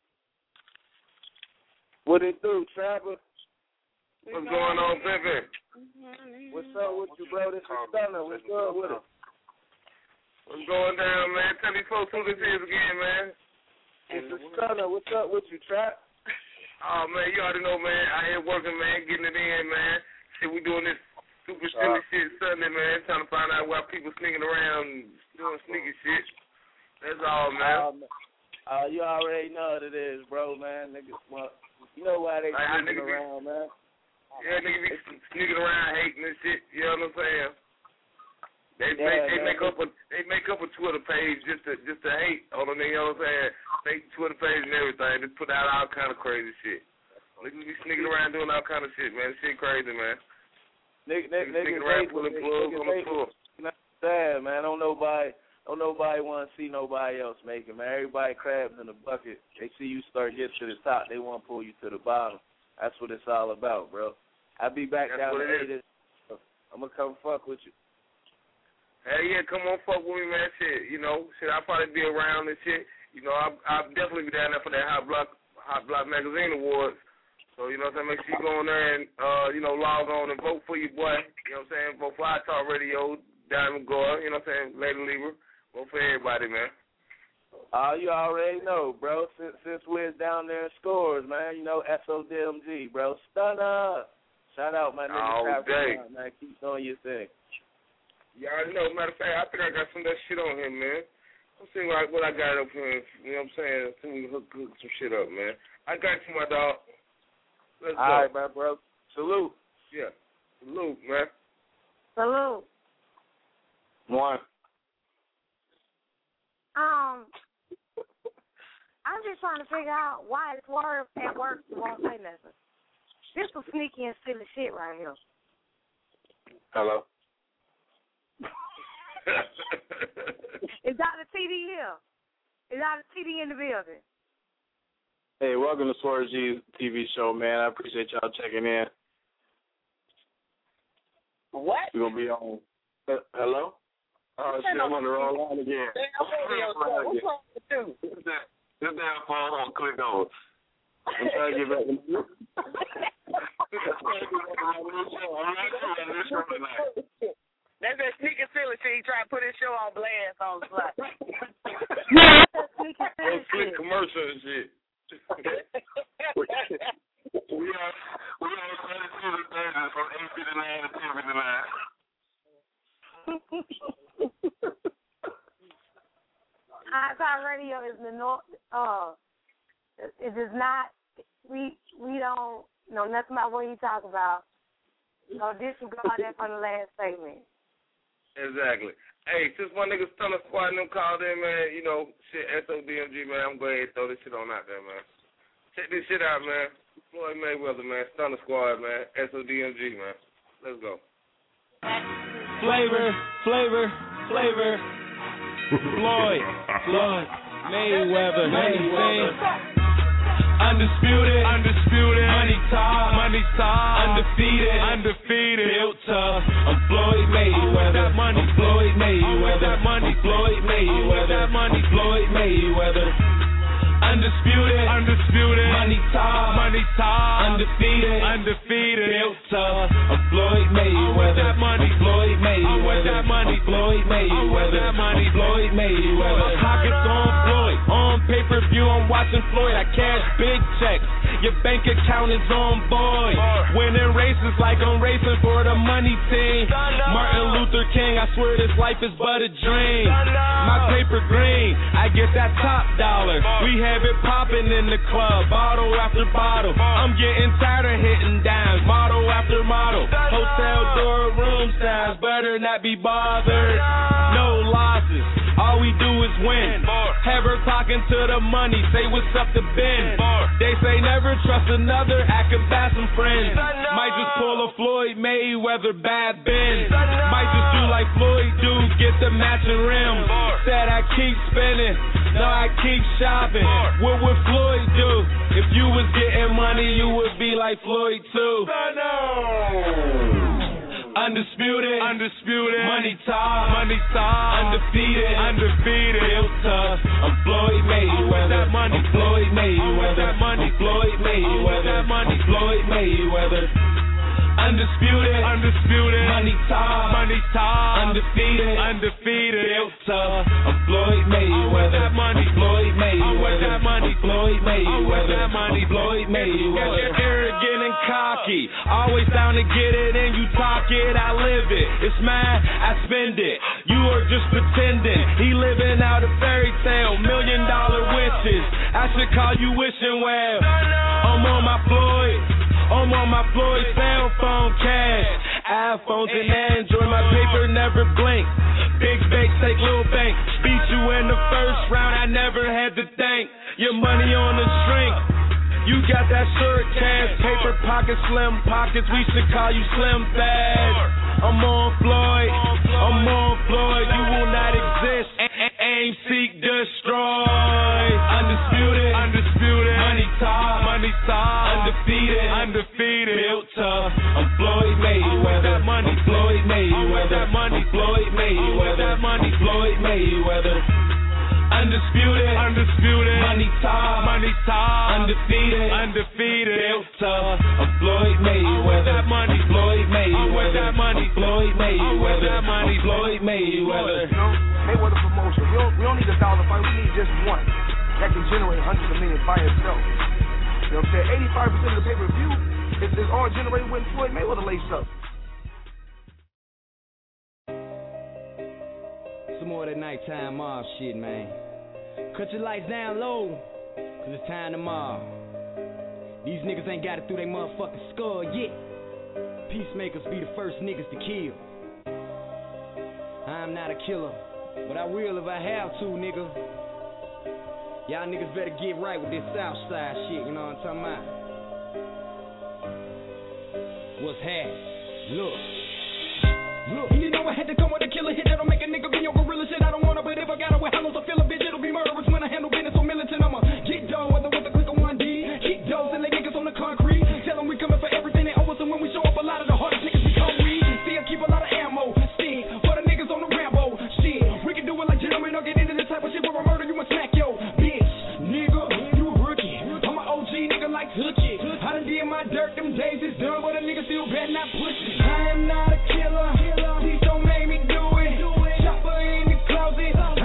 What it do, Trapper? What's going on, Pimpin'? What's up with you, bro? This is Stunner. What's up with it? What's going down, man? Tell these folks who this is again, man. This is Stunner. What's up with you, Trap? Oh, man, you already know, man. Out here working, man, getting it in, man. Shit, we doing this super silly uh, shit Sunday, man, trying to find out why people sneaking around doing sneaky shit. That's all, man. Um, uh, you already know what it is, bro, man. Niggas, well, you know why they like, sneaking around, be, man. Yeah, niggas be sneaking around hating and shit, you know what I'm saying? They yeah, make they man. make up a they make up a Twitter page just to just to hate on them, you know what I'm saying? Make Twitter page and everything. Just put out all kind of crazy shit. Niggas be sneaking around doing all kind of shit, man. Shit crazy, man. Niggas, niggas niggas sneaking around pulling plugs on the floor. Sad, man. Don't nobody don't nobody want to see nobody else make it, man. Everybody crabs in the bucket. They see you start getting to the top, they want to pull you to the bottom. That's what it's all about, bro. I'll be back That's down what to it eight. I'm gonna come fuck with you. Hey, yeah, come on, fuck with me, man. Shit, you know, shit, I'll probably be around and shit. You know, I'll, I'll definitely be down there for that Hot Block Hot Block Magazine Awards. So, you know what I'm saying? Make sure you go in there and, uh, you know, log on and vote for your boy. You know what I'm saying? Vote for Hot Talk Radio, Diamond Gore, you know what I'm saying? Lady Lieber. Vote for everybody, man. Oh, uh, you already know, bro. Since since we're down there in scores, man, you know, S O D M G, bro. Stunner. Shout out, my nigga. All day. Out, man. Keep doing your thing. You already know. Matter of fact, I think I got some of that shit on here, man. I'm seeing what I, what I got up here. You know what I'm saying? See me hook, hook some shit up, man. I got you, my dog. Let's All go. right, my bro. Salute. Yeah. Salute, man. Salute. One. Um, I'm just trying to figure out why it's word at work won't say nothing. This was sneaky and silly shit right here. Hello. Is Doctor T D here? Is Doctor T D in the building? Hey, welcome to Swerve G's T V show, man. I appreciate y'all checking in. What? We're going to be on. Uh, hello? Oh, shit, I'm on the wrong line again. What's wrong with you? This damn phone won't click on. I'm trying to get back in the show. That's that sneaky silly shit. He trying to put his show on blast on the spot. Those slick commercial and shit. we are we are thirty-two Thursdays from eight fifty-nine to ten fifty-nine. iTalk Radio is the north. Uh, it is not. We we don't know nothing about what you talk about. No disregard that from the last statement. Exactly. Hey, since my niggas Stunner Squad and them called in, man, you know, shit, S O D M G, man, I'm going to throw this shit on out there, man. Check this shit out, man. Floyd Mayweather, man, Stunner Squad, man, S O D M G, man. Let's go. Flavor, flavor, flavor. Floyd, Floyd Mayweather, Mayweather. Undisputed, undisputed, money talk, money talk, undefeated, undefeated, built tough. I'm Floyd Mayweather, I'm Floyd Mayweather, money, Floyd Mayweather, money, Floyd Mayweather. Undisputed, undisputed, money talk, money talk, undefeated, undefeated, built tough. I'm Floyd Mayweather, money, Floyd Mayweather, money, Floyd Mayweather, money, Floyd Mayweather. Pockets on Floyd, on pay-per-view, I'm watching Floyd. I cash big checks, Your bank account is on board. Winning races like I'm racing for the money team. Martin Luther King, I swear this life is but a dream. My paper green, I get that top dollar. We have it popping in the club, bottle after bottle. I'm getting tired of hitting dimes, model after model. Hotel door room sounds, better not be bothered. No losses, all we do is win. Have her talking to the money, say what's up to Ben. They say never trust another, I could buy some friends. Might just pull a Floyd Mayweather bad Benz. Might just do like Floyd do, get the matching rims. Said I keep spinning, no I keep shopping. What would Floyd do? If you was getting money, you would be like Floyd too. Undisputed, undisputed, money talk, money talk, undefeated, undefeated, built tough. I'm Floyd Mayweather, I'm Floyd Mayweather, I'm Floyd Mayweather, I'm Floyd Mayweather. Undisputed, undisputed, money talk, money talk, undefeated, undefeated, built tough. I'm Floyd Mayweather, I'm Floyd Mayweather, I'm Floyd Mayweather, I'm Floyd Mayweather. Arrogant and cocky, always down to get it and you talk it, I live it. It's mine, I spend it. You are just pretending. He living out a fairy tale, million dollar wishes. I should call you wishing well. I'm on my Floyd. I'm on my Floyd cell phone cash. iPhones and Android, my paper never blink. Big banks take little bank. Beat you in the first round, I never had to thank. Your money on the string. You got that shirt cash, paper pockets, slim pockets. We should call you Slim Fast. I'm on Floyd, I'm on Floyd. You will not exist. Aim, seek, destroy. Undisputed, undisputed. Money talk, money talk. Undefeated, undefeated. Built tough. I'm Floyd Mayweather. I'm Floyd Mayweather. I'm Floyd Mayweather. I'm Floyd Mayweather. Undisputed, undisputed, money talk, money talk, undefeated, undefeated, built tough. I'm Floyd Mayweather, money, Floyd Mayweather, money, Floyd Mayweather, money, Floyd Mayweather. You know, Mayweather promotion. We don't, we don't need a dollar fight. We need just one that can generate hundreds of millions by itself. You know what I'm saying? eighty-five percent of the pay-per-view is, is all generated when Floyd Mayweather laced up. Some more of that nighttime mob shit, man. Cut your lights down low, cause it's time to mob. These niggas ain't got it through they motherfucking skull yet. Peacemakers be the first niggas to kill. I'm not a killer, but I will if I have to, nigga. Y'all niggas better get right with this south side shit, you know what I'm talking about? What's happening? Look. Look. You know I had to come with a killer hit that'll make a nigga be on gorilla shit. I don't wanna, but if I gotta wear hollows, I feel a bitch, it'll be murderous when I handle business so militant. I'ma get done, whether with a click of one D. Keep those and lay niggas on the concrete. Tell them we coming for everything they owe us, and when we show up, a lot of the hardest niggas become we. See, I keep a lot of ammo. Stick for the niggas on the Rambo. Shit, we can do it like gentlemen, don't get into this type of shit where I murder you and smack yo. Bitch, nigga, you a rookie. I'm an O G nigga like Tookie. I done did my dirt, them days is done, but a nigga still better not push it. I am not a killer. Please don't make me do it. Chopper in the closet.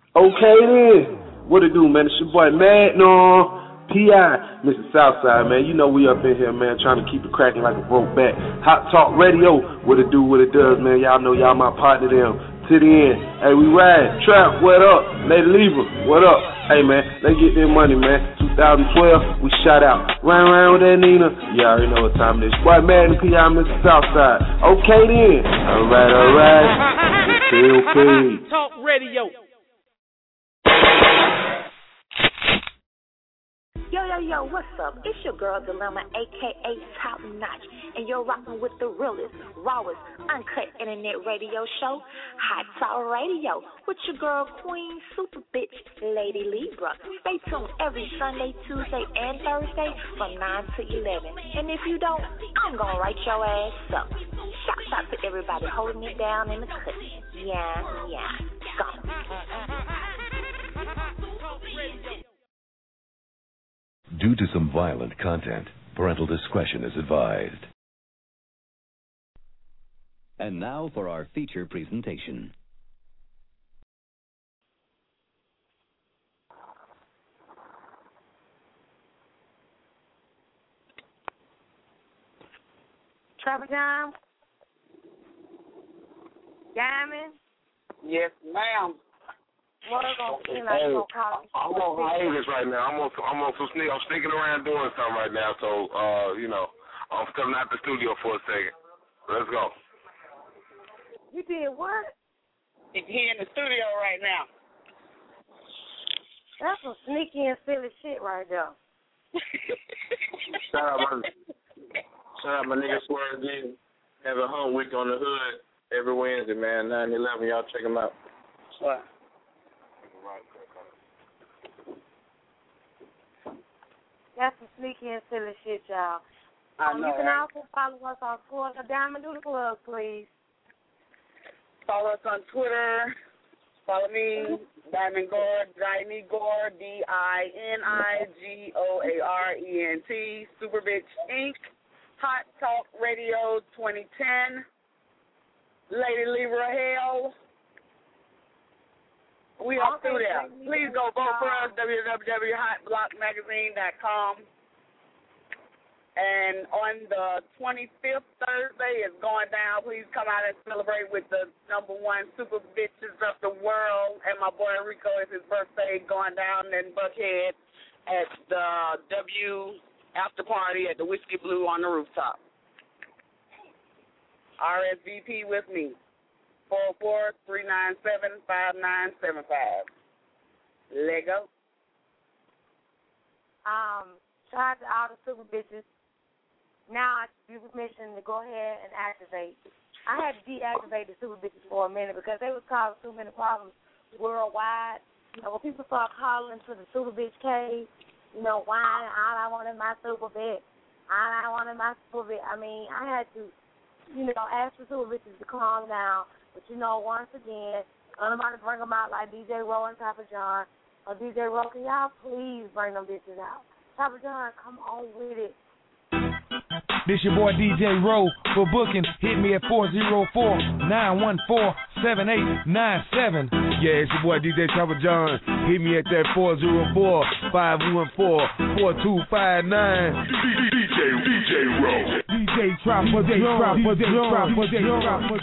Okay then. What it do, man? It's your boy Mad No P I, Mister Southside, man. You know we up in here, man, trying to keep it cracking like a broke back. Hot Talk Radio. What it do, what it does, man. Y'all know y'all my partner them. To the end. Hey, we ride. Trap, what up? Lady Libra, what up? Hey, man, let's get that money, man. twenty twelve, we shot out. Round, round with that Nina. You already know what time it is. Boy, Madden P I, Mister Southside. Okay, then. All right, all right. Okay, okay. Talk Radio. Yo, yo, yo, what's up? It's your girl Dilemma, a k a. Top Notch, and you're rocking with the realest, rawest, uncut internet radio show, Hot Talk Radio, with your girl, Queen Super Bitch, Lady Libra. Stay tuned every Sunday, Tuesday, and Thursday from nine to eleven. And if you don't, I'm going to write your ass up. Shout out to everybody holding it down in the cut. Yeah, yeah, go. Due to some violent content, parental discretion is advised. And now for our feature presentation. Trapper John? Diamond? Yes, ma'am. What are gonna Hey, like gonna call I'm on hiatus right now. I'm on. I'm on some sneak. I'm sneaking around doing something right now. So, uh, you know, I'm stepping out the studio for a second. Let's go. You did what? He in the studio right now. That's some sneaky and silly shit right there. Shout out my, shout out my nigga Swear Again. Have a home week on the hood every Wednesday, man. nine eleven, y'all check them out. What? That's some sneaky and silly shit, y'all. I um, know, you can right? also follow us on Twitter. Diamond, do the plug, please. Follow us on Twitter. Follow me, Diamond Gore, Diamond Gore, D I N I G O A R E N T, Super Bitch Incorporated, Hot Talk Radio twenty ten, Lady Libra Hell. We are through there. Please go vote for us, w w w dot hot block magazine dot com. And on the twenty-fifth, Thursday, it's going down. Please come out and celebrate with the number one super bitches of the world. And my boy Rico, it's his birthday, going down in Buckhead at the W after party at the Whiskey Blue on the rooftop. R S V P with me. four oh four, three nine seven, five nine seven five. Lego. Um, shout out to all the super bitches. Now I give you permission to go ahead and activate. I had to deactivate the super bitches for a minute because they was causing too many problems worldwide. You know, when people start calling to the super bitch cave, you know, whining, all I wanted my super bitch. All I wanted my super bitch. I mean, I had to, you know, ask the super bitches to calm down. But, you know, once again, I'm about to bring them out like D J Rowe and Papa John. Or D J Rowe, can y'all please bring them bitches out? Papa John, come on with it. This your boy D J Rowe. For booking, hit me at four oh four, nine one four, seven eight nine seven. Yeah, it's your boy D J Papa John. Hit me at that four oh four, five one four, four two five nine. D J, D J Rowe. D J Trapper, D J Trapper, D J Trapper, D J Trapper.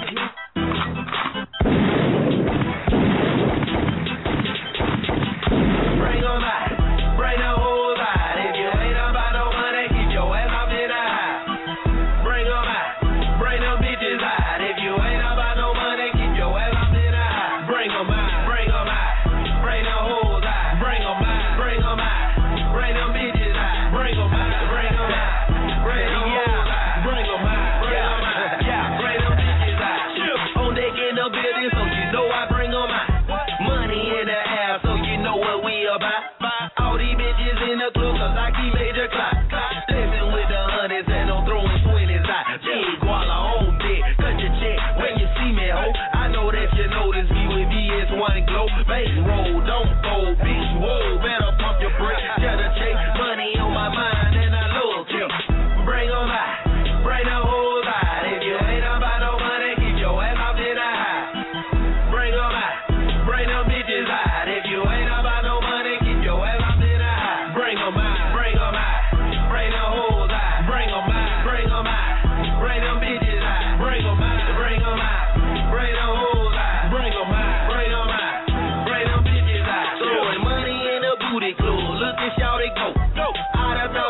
Bring 'em out, bring the whole out. If you ain't about no money, keep your ass off in the high. Bring 'em out, bring them bitches out. If you ain't about no money, keep your ass off in the high. Bring 'em out, bring 'em out, bring the whole out. Bring 'em out, bring 'em out, bring them bitches out. Bring 'em out, bring 'em out, bring the whole out. Bring 'em out, bring 'em out, yeah, bring them bitches out.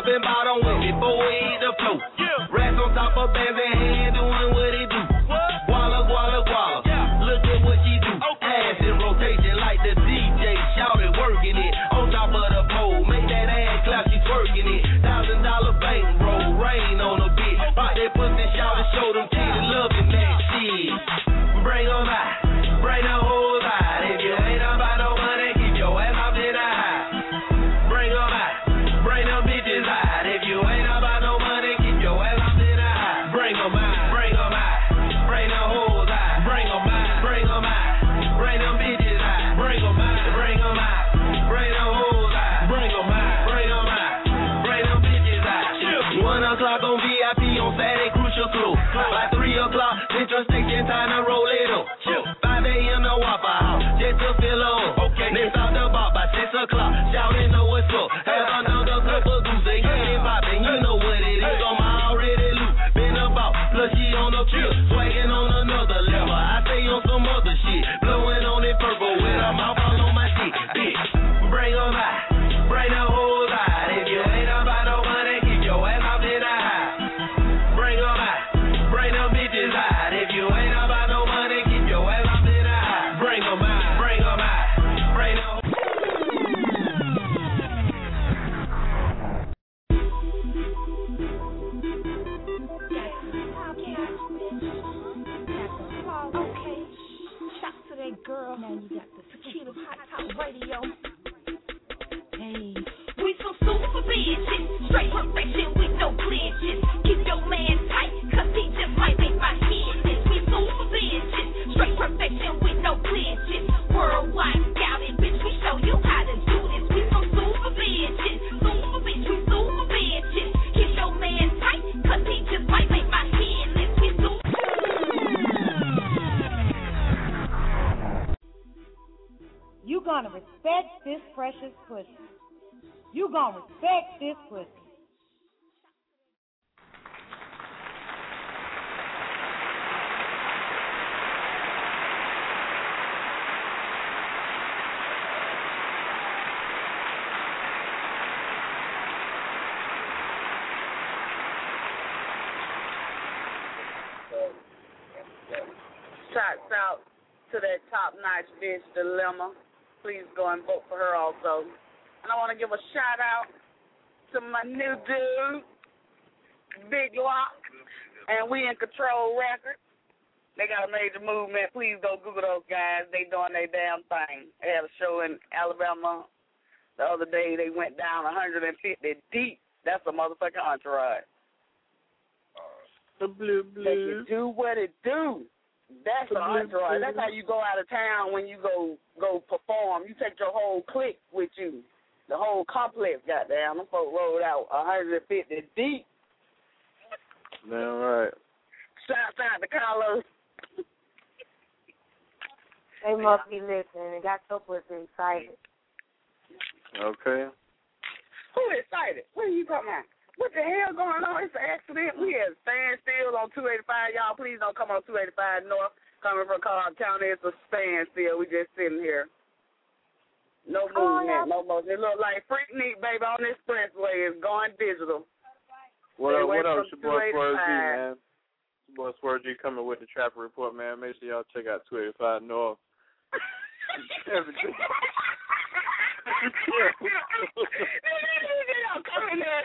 and bottom with me, before we hit the floor. Rats on top of bands and hand doing what it do. Guala, guala, guala. Look at what she do. Ass in rotation like the D J. Shout it, working it. On top of the pole. Make that ass clap, she twerking it. Thousand dollar bank roll. Rain on a bit. Pop that pussy, shout it, show them titties. Loving that shit. Bring them out. Bring the whole out. If you ain't about no money, keep your ass off in the high. Bring them out. Bring them bitches out. If you ain't about no money, keep your ass off in the high. Bring them out. Bring them out. Bring the whole out. Bring them out. Bring them out. Bring them bitches out. Bring them out. Bring them out. Bring the whole out. Bring them out. Bring them out. Bring them bitches out. One o'clock on V I P on Saturday, crucial flow. By three o'clock, Central Station, time to roll it up. five a.m. the Waffle House, just to fill up. Okay. Next out the bar by six o'clock, shouting know what's up. Have another cup of goose, they get it poppin', you know what it is. I'm already loose, been about, plus she on the trip, swaggin' on another level. I stay on some other shit, blowing on it purple with a mouth all on my dick. Bitch, bring 'em out, bring the whole out. If you ain't about no money, keep your ass off in the high. Bring 'em out, bring them bitches out. If you ain't about no money, keep your ass off in the high. Bring 'em out, bring 'em out, bring them. Okay, shout to that girl. Now you got the tequila hot top radio. Hey, we some super bitches, straight perfection with no glitches. Keep your man tight, cause he just might make my head miss. We super bitches, straight perfection with no glitches. Worldwide scouting, bitch, we show you how to do this. We some super bitches, super bitch, we super bitches. Keep your man tight, cause he just might make my head miss. We super. You gonna respect this precious pussy. You gonna respect this pussy. Shouts out to that top-notch bitch, Dilemma. Please go and vote for her also. And I want to give a shout-out to my new dude, Big Lock, and We in Control Records. They got a major movement. Please go Google those guys. They doing their damn thing. They had a show in Alabama the other day. They went down one hundred fifty deep. That's a motherfucking entourage. The blue blue. They can do what it do. That's an entourage. That's how you go out of town when you go go perform. You take your whole clique with you. The whole complex, goddamn. Them folk rolled out one hundred fifty deep. Damn right. Shout out to Carlos. They must be listening and got your pussy excited. Okay. Who excited? What are you talking about? What the hell going on? It's an accident. We had standstill on two eighty-five. Y'all, please don't come on two eighty-five North. Coming from Cobb County, it's a standstill. We just sitting here. No movement, no motion. It look like Freaknik, baby, on the expressway. It's going digital. What Stay up, away what up? from It's your boy Swerve G, two eighty-five. man. It's your boy Swerve G coming with the Trapper Report, man. Make sure y'all check out two eighty-five North. Everything. I'm coming there.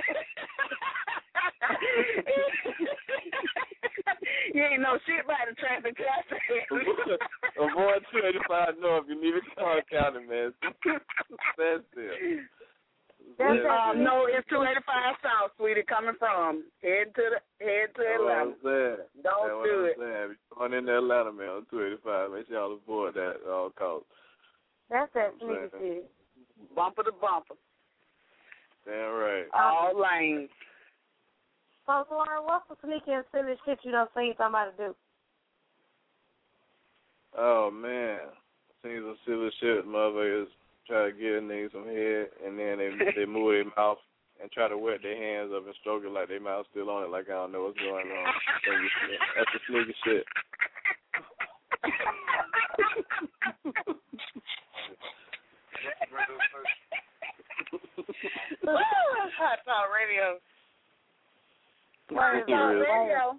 You ain't know shit about the traffic class. Avoid two eighty-five North. You need a car county, man. Stand still. Um, no, it's two eighty-five South, sweetie, coming from. Head to the head to Atlanta. That's Don't what do I'm it. saying. If you're going into Atlanta, man, on two eighty-five, make sure y'all avoid that at all costs. That's that sneaky shit. Bumper to bumper. Damn right. All lanes. So, Lauren, what's the sneaky and silly shit you done seen somebody do? Oh, man. Seen some silly shit. Motherfuckers try to get a nigga some head, and then they they move their mouth and try to wet their hands up and stroke it like their mouth still on it, like I don't know what's going on. That's the sneaky shit. Hot Talk Radio. Hot Talk Radio.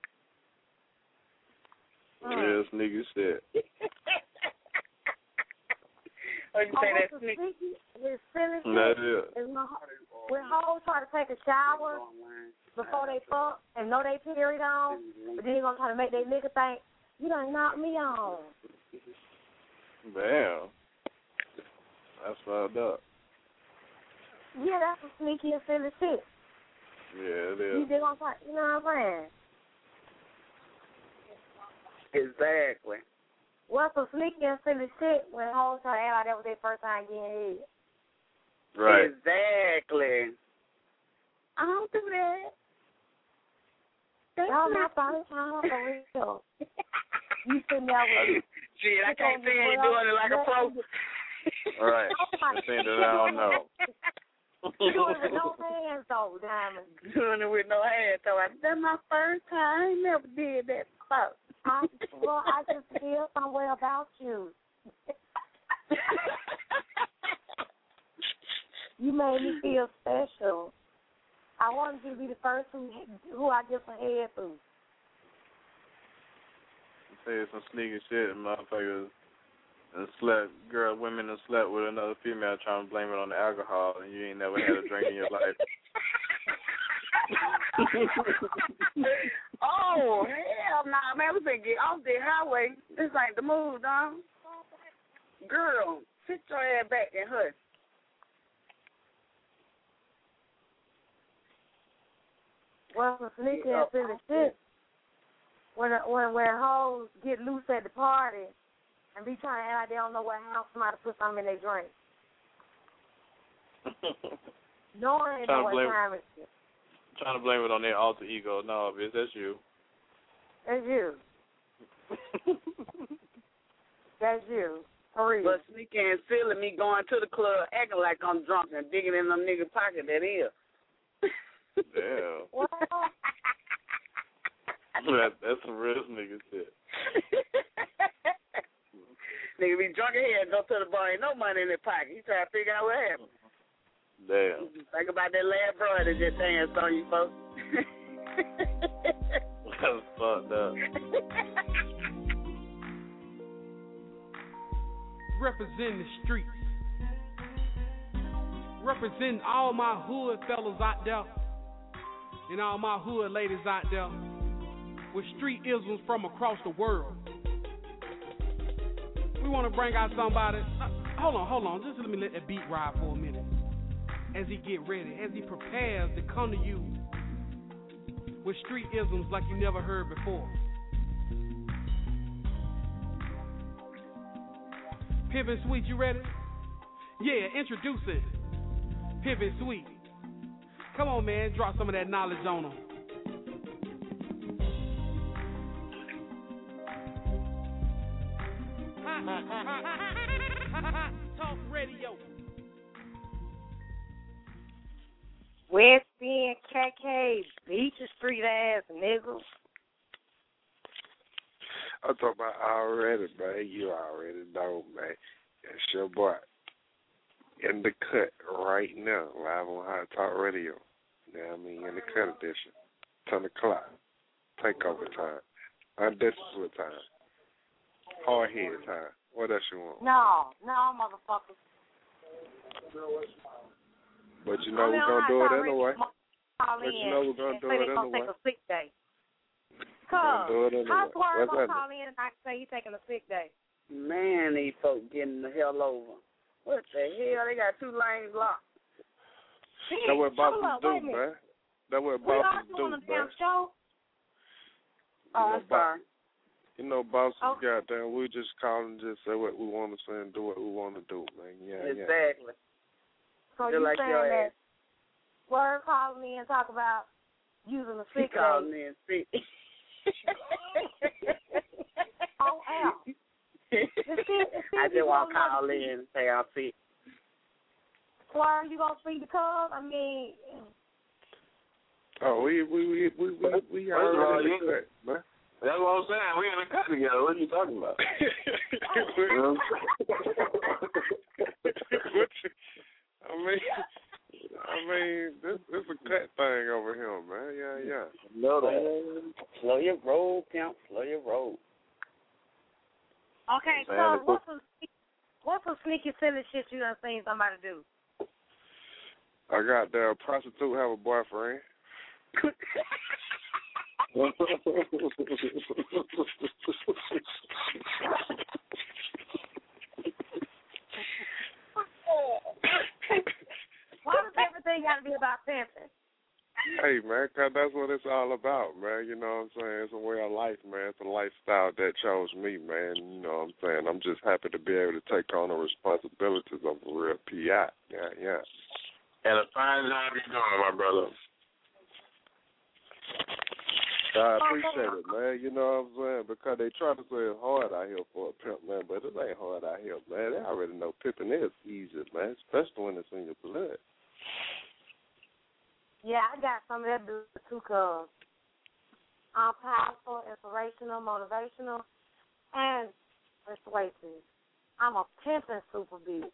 Real nigga shit. What you say Oh, that what's sneaky? It's silly That shit. is. Is my, when hoes try to take a shower before they fuck and know they period on, but then they gonna try to make their nigga think, you done knocked me on. Damn. That's fucked up. Yeah, that's some sneaky and silly shit. Yeah, it You is. just gonna try, you know what I'm saying? Exactly. What's some sneaky and silly shit when hoes try to act like that was their first time getting hit? Right. Exactly. I don't do that. That's Y'all not my first time for real. You sitting there with shit, I can't see you doing it like a pro. Right. I think that I don't know. Doing it with no hands though, Diamond. Doing it with no hands though. That's my first time. I ain't never did that before. I, well, I just feel some way about you. You made me feel special. I wanted you to be the first who who I give some head to. Say some sneaky shit, motherfuckers. And slept, girl, women and slept with another female trying to blame it on the alcohol, and you ain't never had a drink in your life. Oh, hell nah, man. We been get off the highway. This ain't the move, dog. Girl, sit your ass back and hush. Well, some sneaky and silly shit. When when when hoes get loose at the party and be trying to act like they don't know what house somebody put something in their drink. Knowing they know what time it is. Trying to blame it on their alter ego. No, bitch, that's you. That's you. That's you. For real. But sneaky and silly, me going to the club acting like I'm drunk and digging in them nigga pocket, that is. Damn. Well, that, that's some real nigga shit. Nigga be drunk ahead and go to the bar, ain't no money in their pocket. You try to figure out what happened. Damn. Think about that last brother that just danced on you, folks. That's fucked up. Representing the streets. Representing all my hood fellas out there and all my hood ladies out there with street isms from across the world. We want to bring out somebody. Uh, hold on, hold on. Just let me let that beat ride for a minute. As he get ready, as he prepares to come to you with street isms like you never heard before. Pimpin' Sweet, you ready? Yeah, introducing Pimpin' Sweet. Come on, man, drop some of that knowledge on them. Talk Radio. West End, K K, Beacher Street ass nigga. I'm talking about already, man. You already know, man. It's your boy. In the cut right now, live on Hot Talk Radio. You know what I mean? In the cut edition. ten o'clock. Takeover time. Undisciplined time. Hard head time. What else you want? No, no, motherfucker. But you know we're going to do it anyway. Call But you know we're going to do it they're going to anyway. take a sick day. We're Cuz, going to do it how anyway. Swerve What's going to that? call in and I say he's taking a sick day? Man, these folks getting the hell over. What the hell? They got two lanes locked. That's what Hold bosses up, do, wait a minute. man. That's what We are bosses do, doing a man. damn show. Oh, I'm sorry. You know, bosses, Oh. goddamn, we just call and just say what we want to say and do what we want to do, man. Yeah, yeah. Exactly. So Just you like saying your that ass. Swerve called me and talk about using a She sick called day? me and sick. Oh, Al. I just want to call in and say I'm sick. Swerve, you going to speak to Cub? I mean... Oh, we we we we we, we First of all, already you- cut, man. That's what I'm saying. We in the cut together. What are you talking about? You know? What you- I mean, I mean, this this a cut thing over here, man. Yeah, yeah. Slow that. Slow your roll, pimp. Slow your roll. Okay, so what's some what's some sneaky silly shit you done seen somebody do? I got the prostitute have a boyfriend. Why does everything got to be about pimping? Hey, man, 'cause that's what it's all about, man. You know what I'm saying? It's a way of life, man. It's a lifestyle that chose me, man. You know what I'm saying? I'm just happy to be able to take on the responsibilities of a real P I. Yeah, yeah. And a fine job you doing, my brother. I appreciate it, man. You know what I'm saying? Because they try to say it's hard out here for a pimp, man, but it ain't hard out here, man. They already know pimping is easy, man, especially when it's in your blood. Yeah, I got some of that dude too, cuz I'm powerful, inspirational, motivational, and persuasive. I'm a pimping super beat.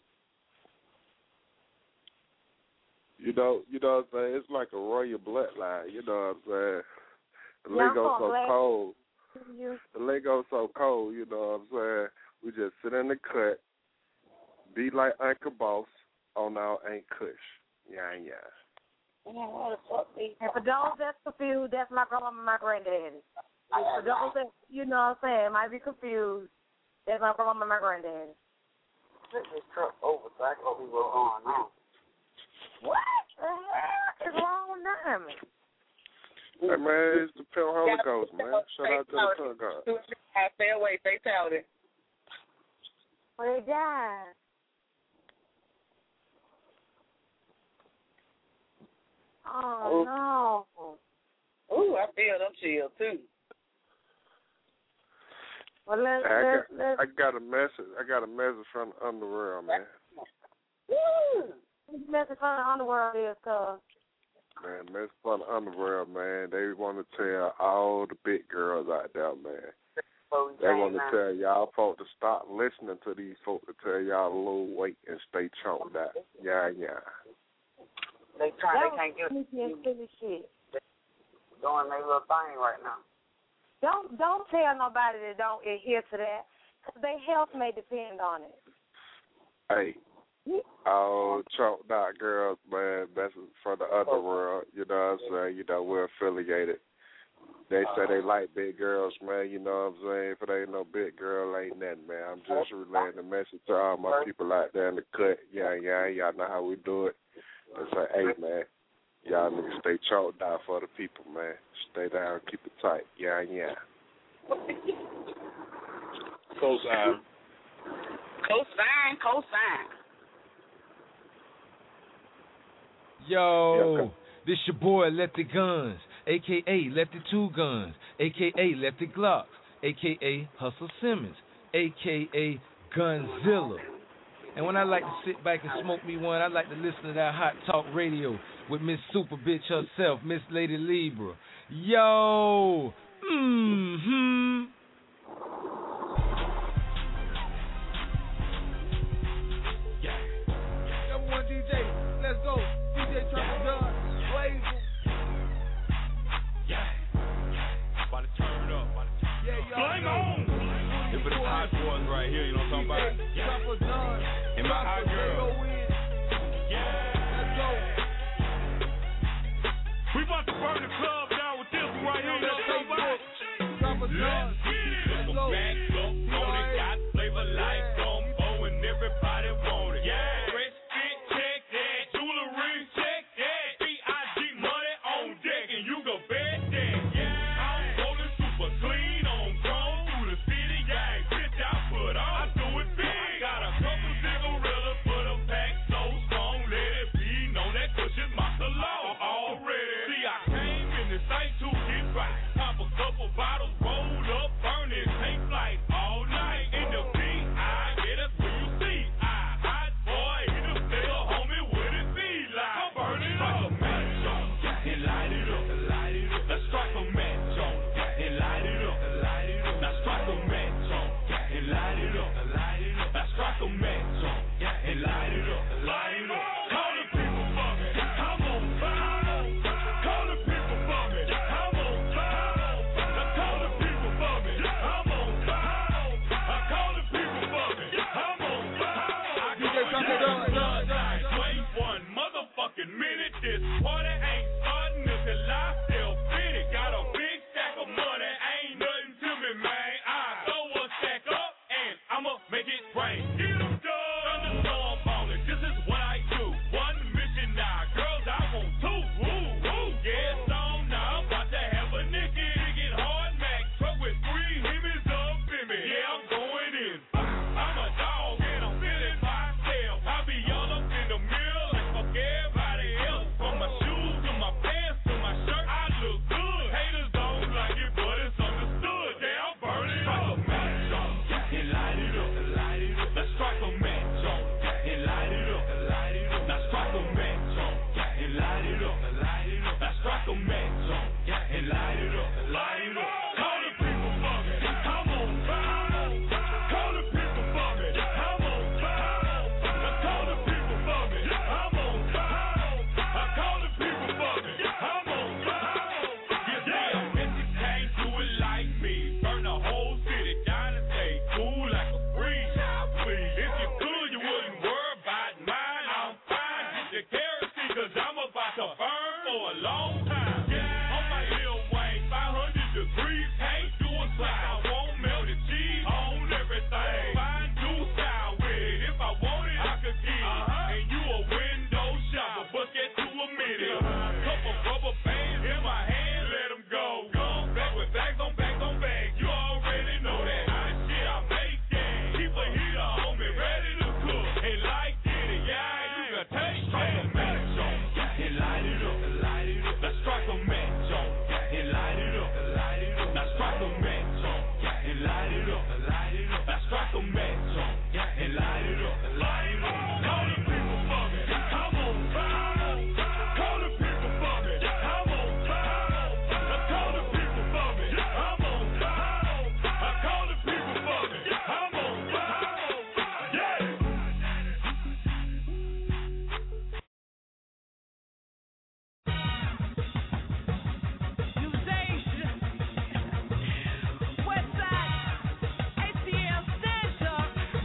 You know, you know what I'm saying? It's like a royal bloodline, you know what I'm saying? The Yeah, lingo's I'm so glad cold. you. The lingo's so cold, you know what I'm saying? We just sit in the cut, be like Uncle Boss on our Ain't Kush. Yeah, yeah. And for those that's confused, that's my grandma and my granddaddy. And for those that, you know what I'm saying, might be confused, that's my grandma and my granddaddy. Flip this truck over so I can see what's going on. What the hell is wrong with them? Hey, man, it's the Pimp Holy Ghost, man. Shout out to the Pimp God. I stay away, fatality. Well, they died. Oh, no. Ooh, I feel them chills, too. Well, let's, Hey, I, let's, got, let's, I got a message. I got a message from the underworld, man. Woo! This message from the underworld is, cuz. Man, message from the underworld, man. They want to tell all the big girls out there, man. They want to tell y'all folk to stop listening to these folk to tell y'all to lose weight and stay chunked out. Yeah, yeah. They trying, they can't get silly shit. Doing their little thing right now. Don't don't tell nobody that don't adhere to that, because their health may depend on it. Hey, all chunked out girls, man, that's for the underworld. You know what I'm saying? You know, we're affiliated. They say they like big girls, man. You know what I'm saying? If it ain't no big girl, ain't nothing, man. I'm just relaying the message to all my people out there in the cut. Yeah, yeah, y'all know how we do it. They say, hey, man, y'all niggas stay choked out for the people, man. Stay down, keep it tight. Yeah, yeah. Co-sign. Co-sign, co-sign. Yo, this your boy Lefty Guns, a k a. Lefty Two Guns, a k a. Lefty Glocks, a k a. Hustle Simmons, a k a. Gunzilla. And when I like to sit back and smoke me one, I like to listen to that Hot Talk Radio with Miss Super Bitch herself, Miss Lady Libra. Yo, mm-hmm. Yeah. Number one D J, let's go. D J Trapper John, Blaze. Yeah. About to turn it up. Yeah, y'all. Flame on. If it's hot boys right here, you know what I'm talking about? Yeah. And my hot girl. Yeah. Let's go. We about to burn the club down with this one right here. Let's go back. Let's get it. Go. Back up on it. Got flavor like gumbo and everybody want it. Yeah. Fresh fit, check that. Jewelry, check that. B I G money on deck and you go bet that. Yeah. I'm rolling super clean on chrome through the city. Yeah. Bitch, I put on. I do it big. Got a couple cigarillas for the pack so strong. Let it be known that Kush is my salon already. See, I came in this thing to get right. Pop a couple bottles, rolled up, burning, take flight.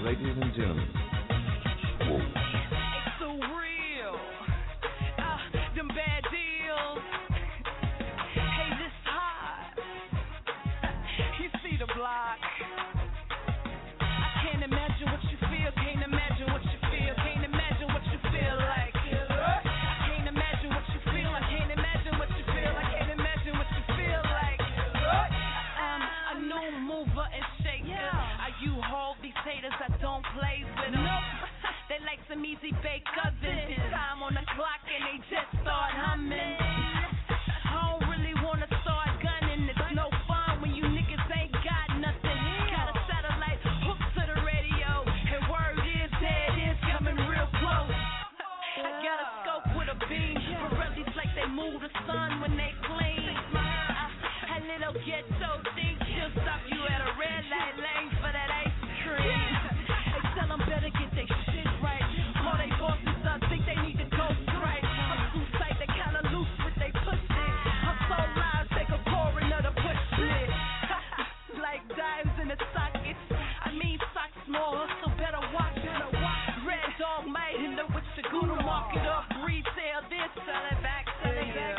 ladies and gentlemen. Whoa. It's so real. Uh, them bad deals. Hey, this hot. You see the block. I can't imagine what you feel. Can't imagine what you feel. Can't imagine what you feel like. I can't imagine what you feel. I can't imagine what you feel. I can't imagine what you feel like. Um, a new mover and shaker. Are you hold these haters? I don't play with them. They like some easy baked cousins. It's time on the clock and they just start humming. I don't really wanna start gunning. It's no fun when you niggas ain't got nothing. Got a satellite hooked to the radio, and word is that it's coming real close. I got a scope with a beam. Pirellis like they move the sun when they clean. A little ghetto thing, she'll stop you at a red light lane for that ice cream. They tell them better get their shit right. All they bosses up think they need to go straight. I'm too tight, they kinda loose with they pussy. I'm so loud, take a coroner to push it. Like dimes in the sockets. I mean socks small, so better watch it. Red dog might end up with your Gouda market up. Retail this, sell it back, sell it back.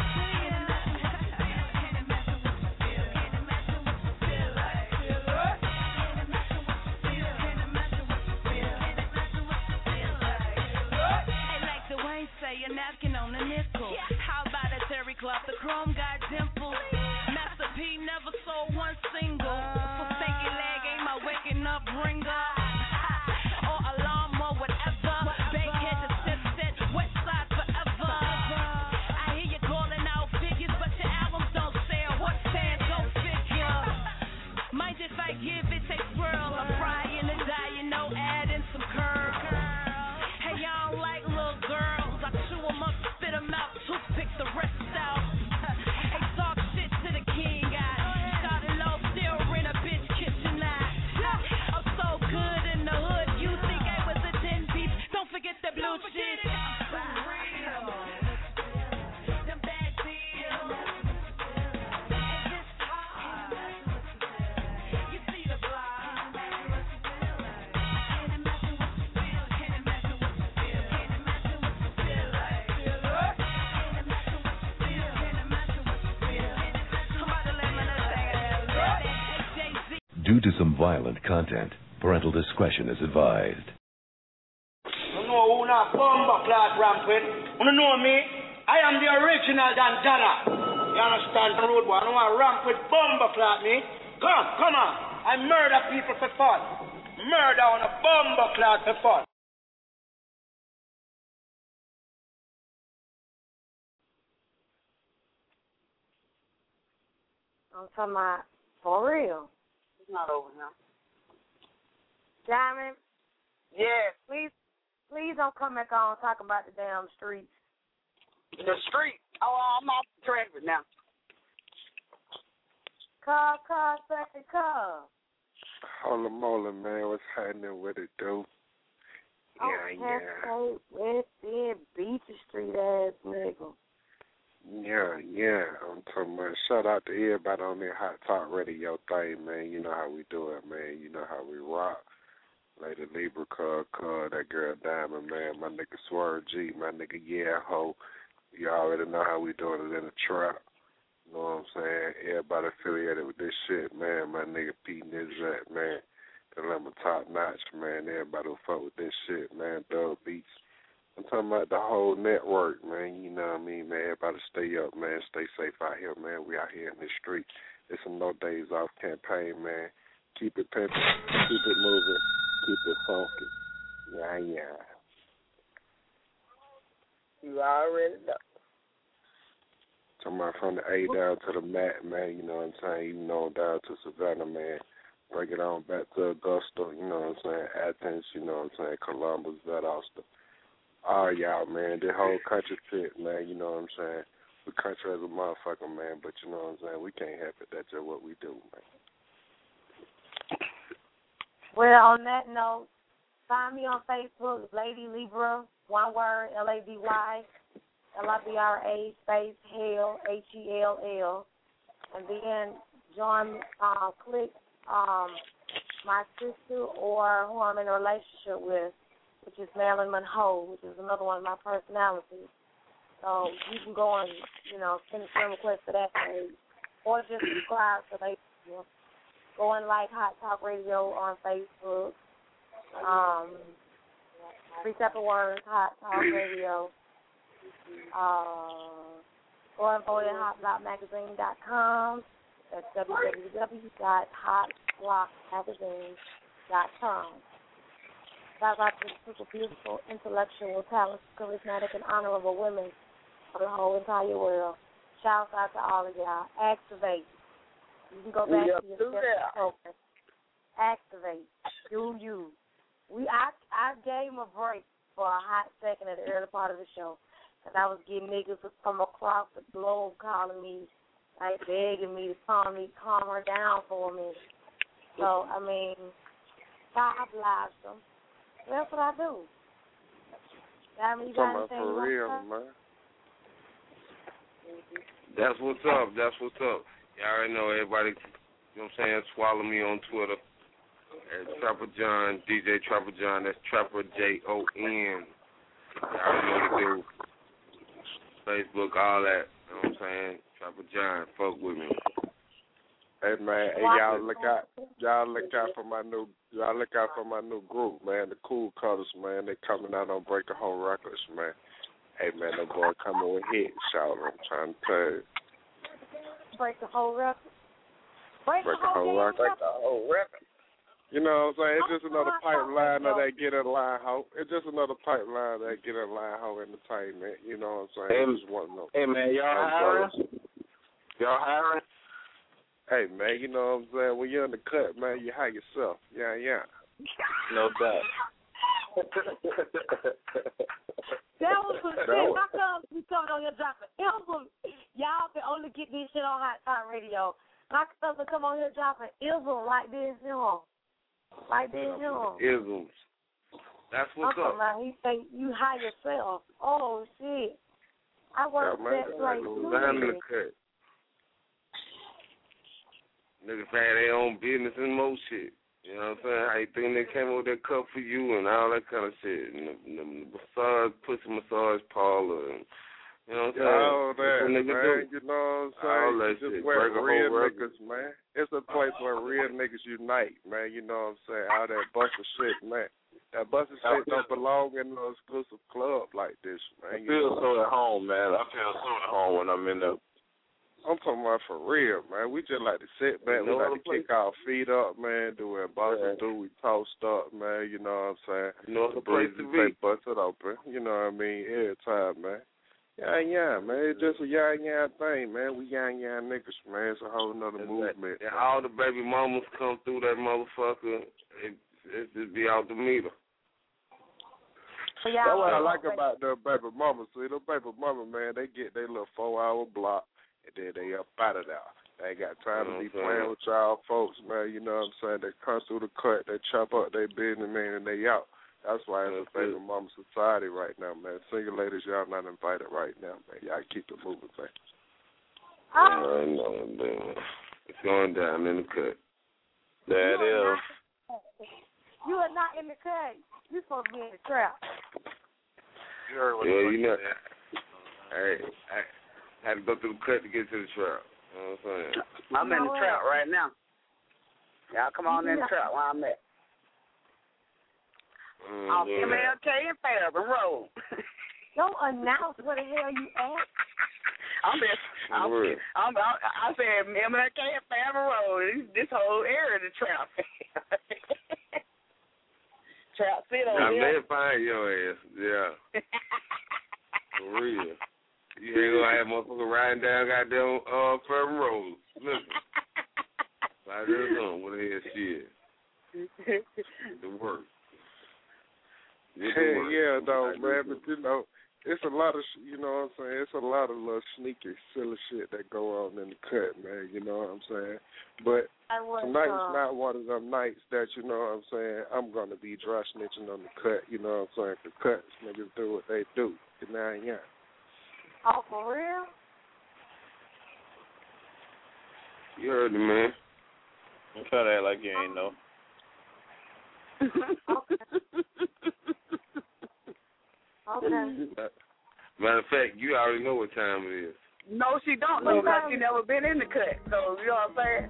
Say a napkin on a nickel. How about a terry cloth? The chrome got dimples. Master P never sold one single. Forsaken leg ain't my waking up ringer. Or alarm or whatever. Bankhead to sip set, west side forever. I hear you calling out figures, but your albums don't sell. What's saying? Go figure. Mind if I give it a swirl? I'm frying and dying, no adding some curve. Hey, y'all don't like little girls. I chew them up, spit them out, toothpick the rest out. Hey, talk shit to the king. I started low, still rent a bitch kitchen now. I'm so good in the hood, you think I was a ten piece? Don't forget the blue shit. For real. Them bad deals. And this hard. You see the block. Can't imagine what you feel. Can't imagine what you feel. Can't imagine what you feel like. Can't imagine what you feel. Can't imagine what you feel. I'm about to let my nut say it. Due to some violent content, parental discretion is advised. You know who not bomber class rampant? You know me? I am the original Dandana. You understand the road boy? I don't want ramp with bomber class me. Come, come on. I murder people for fun. Murder on a bomber class for fun. I'm talking about for real. It's not over now. Diamond, Yes, please, please don't come back on talking about the damn streets. the street. Oh, I'm off the traffic now. Car, car, second car. Holy moly, man, what's happening with it, dude? Yeah, Oh, yeah. Cascade, West End, Beacher Street ass nigga. Yeah, yeah. I'm talking about shout out to everybody on that Hot Talk Radio thing, man. You know how we do it, man. You know how we rock. Lady Libra, Cub, Cub, that girl Diamond, man. My nigga Swerve G, my nigga Yeah Ho. You already know how we doing it in the trap. You know what I'm saying? Everybody affiliated with this shit, man. My nigga Pete Nizat, man. The Lemon Top Notch, man. Everybody who fuck with this shit, man. Dub Beats. I'm talking about the whole network, man. You know what I mean, man. Everybody stay up, man. Stay safe out here, man. We out here in the street. It's a No Days Off campaign, man. Keep it pimping. Keep it moving. Keep it funky. Yeah, yeah. You already know. Talking about from the A down to the Mat, man. You know what I'm saying? Even on down to Savannah, man. Bring it on back to Augusta. You know what I'm saying? Athens. You know what I'm saying? Columbus, Valdosta. All y'all, man. The whole country fit, man. You know what I'm saying? We country as a motherfucker, man. But you know what I'm saying? We can't help it. That's just what we do, man. Well, on that note, find me on Facebook, Lady Libra, one word, L A D Y, L I B R A, space, Hell, H E L L. And then join, uh, click um, my sister or who I'm in a relationship with, which is Marilyn Monroe, which is another one of my personalities. So you can go and, you know, send a friend request to that page. Or just subscribe to Facebook. Go and like Hot Talk Radio on Facebook. Um, three separate words, Hot Talk Radio. Uh, go and vote at hot block magazine dot com. That's w w w dot hot block magazine dot com. Shout out to the super beautiful, intellectual, talented, charismatic, and honorable women of the whole entire world. Shout out to all of y'all. Activate. You can go back Yep, to your do that. focus. Activate. Do you. We I I gave him a break for a hot second at the early part of the show. Because I was getting niggas from across the globe calling me, like begging me to calm me, calm her down for me. So, I mean, I obliged them. That's what I do. I mean, you got anything you want to real, say? man. That's what's up. That's what's up. Y'all already know everybody, you know what I'm saying, swallow me on Twitter at Trapper John, D J Trapper John. That's Trapper J O N. Y'all already know what to do. Facebook, all that. You know what I'm saying? Trapper John, fuck with me. Hey man, hey y'all look out, y'all look out for my new, y'all look out for my new group, man. The Cool Cutters, man. They coming out on Break the Whole Records, man. Hey man, the boy coming with hits, shout. I'm trying to tell you. Break the whole record. Break, Break the whole record. Break the whole record. You know what I'm saying? It's just another pipeline of that get in line hoe. It's just another pipeline of that get in line hoe entertainment. You know what I'm saying? Hey, just one of them. Hey man, y'all hiring? Y'all hiring? Hey man, you know what I'm saying? When you're in the cut, man, you hire yourself. Yeah, yeah. No doubt. That was some shit. My cousins be coming on here dropping albums. Y'all can only get this shit on Hot Time Radio. My cousins come on here dropping albums like this, you know. Like this, you know. Isms. That's what's I'm up. Like, he say you hire yourself. Oh, shit. I work Yeah, man, that place Behind the too. cut. Niggas had their own business and more shit. You know what I'm saying? How you think they came up with that cup for you and all that kind of shit. And the, the, the massage, pussy massage parlor. And, you know what I'm saying? All that, man. Do. You know what I'm saying? All that it's just shit. where Break a real whole niggas, man. It's a place where real niggas unite, man. You know what I'm saying? All that busted shit, man. That busted shit don't belong in no exclusive club like this, man. I You feel know? so at home, man. I feel so at home when I'm in there. I'm talking about for real, man. We just like to sit back. We No like other to kick our feet up, man. Do what bosses Yeah. do. We toast up, man. You know what I'm saying? No other The place breeze to say be. bust it open. You know what I mean? Every time, man. Yeah, yeah, man. It's just a yeah, yeah thing, man. We yeah, yeah niggas, man. It's a whole nother That's movement. And all the baby mamas come through that motherfucker. It, it just be out the meter. So That's what I y'all like about the baby mama. See, the baby mama, man, they get their little four-hour block, and then they up out of there. They ain't got time to be Okay. playing with y'all folks, man. You know what I'm saying? They come through the cut, they chop up their business, man, and they out. That's why it's a That's baby mama society right now, man. Single ladies, y'all not invited right now, man. Y'all keep it moving, man. I know, man. It's going down in the cut. There it is. You are not in the cut. You supposed to be in the trap. You heard what Yeah, the you know. said. Hey, I had to go through the cut to get to the trap. You know what I'm saying? I'm in the trap right now. Y'all come on in the trap where I'm at. Mm, Off yeah. M L K and Fairburn Road. Don't announce where the hell you at. I'm in, I'm, Word. I'm, I'm, I said M L K and Fairburn Road. This whole area the trap. Trap City Now, over here. they find your ass. Yeah. For real. You ain't gonna have motherfucker riding down goddamn uh, Fairburn Road. Listen. Like this on what the hell shit. The work. Get to Hey, work. yeah, though, Like man. this. But you know, it's a lot of, sh- you know what I'm saying? It's a lot of little sneaky, silly shit that go on in the cut, man. You know what I'm saying? But I was, tonight's uh, not one of them nights that, you know what I'm saying, I'm going to be dry snitching on the cut. You know what I'm saying? The cuts, niggas do what they do. You know, yeah. Oh, for real? You heard me, man. Don't try to act like you ain't know. Okay. Matter of fact, you already know what time it is. No, she don't know because she never been in the cut. So, you know what I'm saying?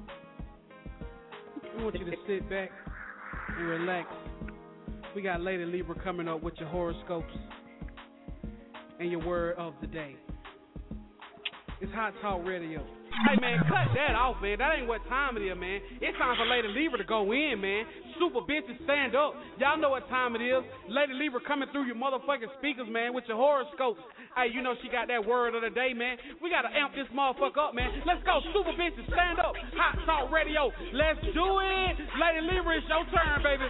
We want you to sit back and relax. We got Lady Libra coming up with your horoscopes and your word of the day. It's Hot Talk Radio. Hey, man, cut that off, man. That ain't what time it is, man. It's time for Lady Libra to go in, man. Super bitches, stand up. Y'all know what time it is. Lady Libra coming through your motherfucking speakers, man, with your horoscopes. Hey, you know she got that word of the day, man. We got to amp this motherfucker up, man. Let's go, super bitches, stand up. Hot Talk Radio. Let's do it. Lady Libra, it's your turn, baby.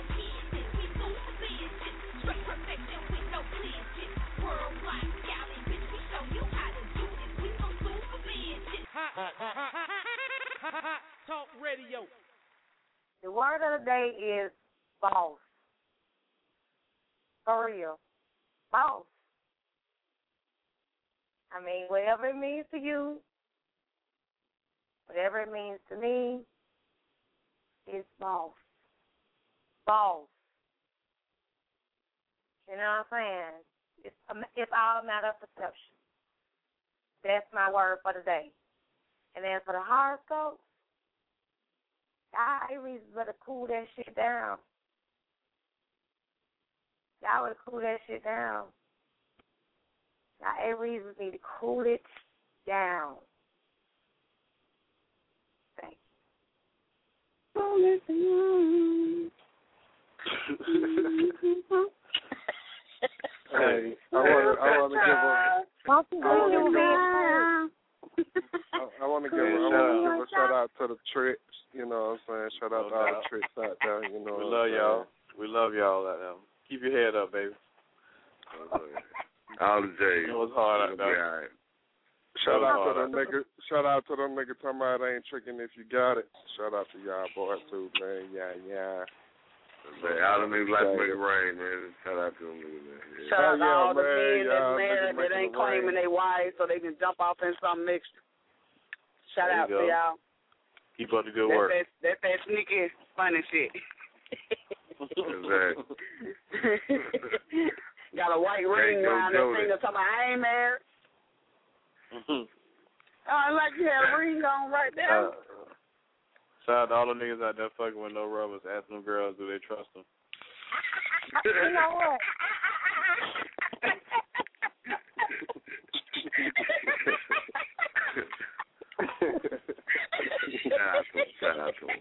Hot, hot, hot, hot, hot Talk Radio. The word of the day is boss. For real. Boss. I mean, whatever it means to you, whatever it means to me, it's boss. Boss. You know what I'm saying? It's, it's all a matter of perception. That's my word for the day. And as for the horoscope, y'all Aries better cool that shit down. Y'all better cool that shit down. Y'all Aries need to cool it down. Thank you. Cool it down. Hey, I want to I want to give a Don't you I do want to man? I want to give a, I want to give a shout out to the tricks. You know what I'm saying? Shout out to all the tricks out there. You know. We what love I'm y'all. We love y'all out there. Keep your head up, baby. All the J's. It was hard out there. All right. Shout That was out to hard them out there. niggas. Shout out to them niggas talking about it ain't tricking if you got it. Shout out to y'all boys too, man. Yeah, yeah. Man, all the niggas like to make it rain, man. Shout out to them niggas, man. Yeah. Shout out to yeah, all the man, men that's y'all married niggas that making ain't it claiming rain. their wives so they can jump off in something mixed. Shout There you out go. to y'all. Keep up the good That's work. that, that's that sneaky, funny shit. Exactly. Got a white ring Hey, around Joe their finger talking about, I ain't married. Oh, like you had a ring on right there. Uh, shout out to all the niggas out there fucking with no rubbers. Ask them girls, do they trust them? You know what? Shout out to him. Shout out to him.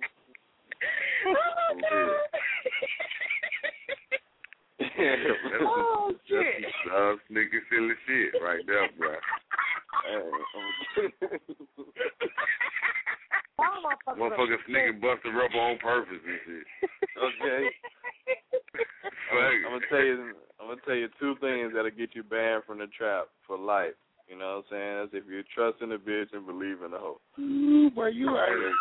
Oh, That's shit. some uh, sneaky silly shit right there, bro. Motherfucker sneaky bust the rubber on purpose and shit. Okay. I'm, I'm gonna tell you. I'm gonna tell you two things that'll get you banned from the trap for life. You know what I'm saying? That's if you trust in the bitch and believe in the hoe. Ooh, boy, you are.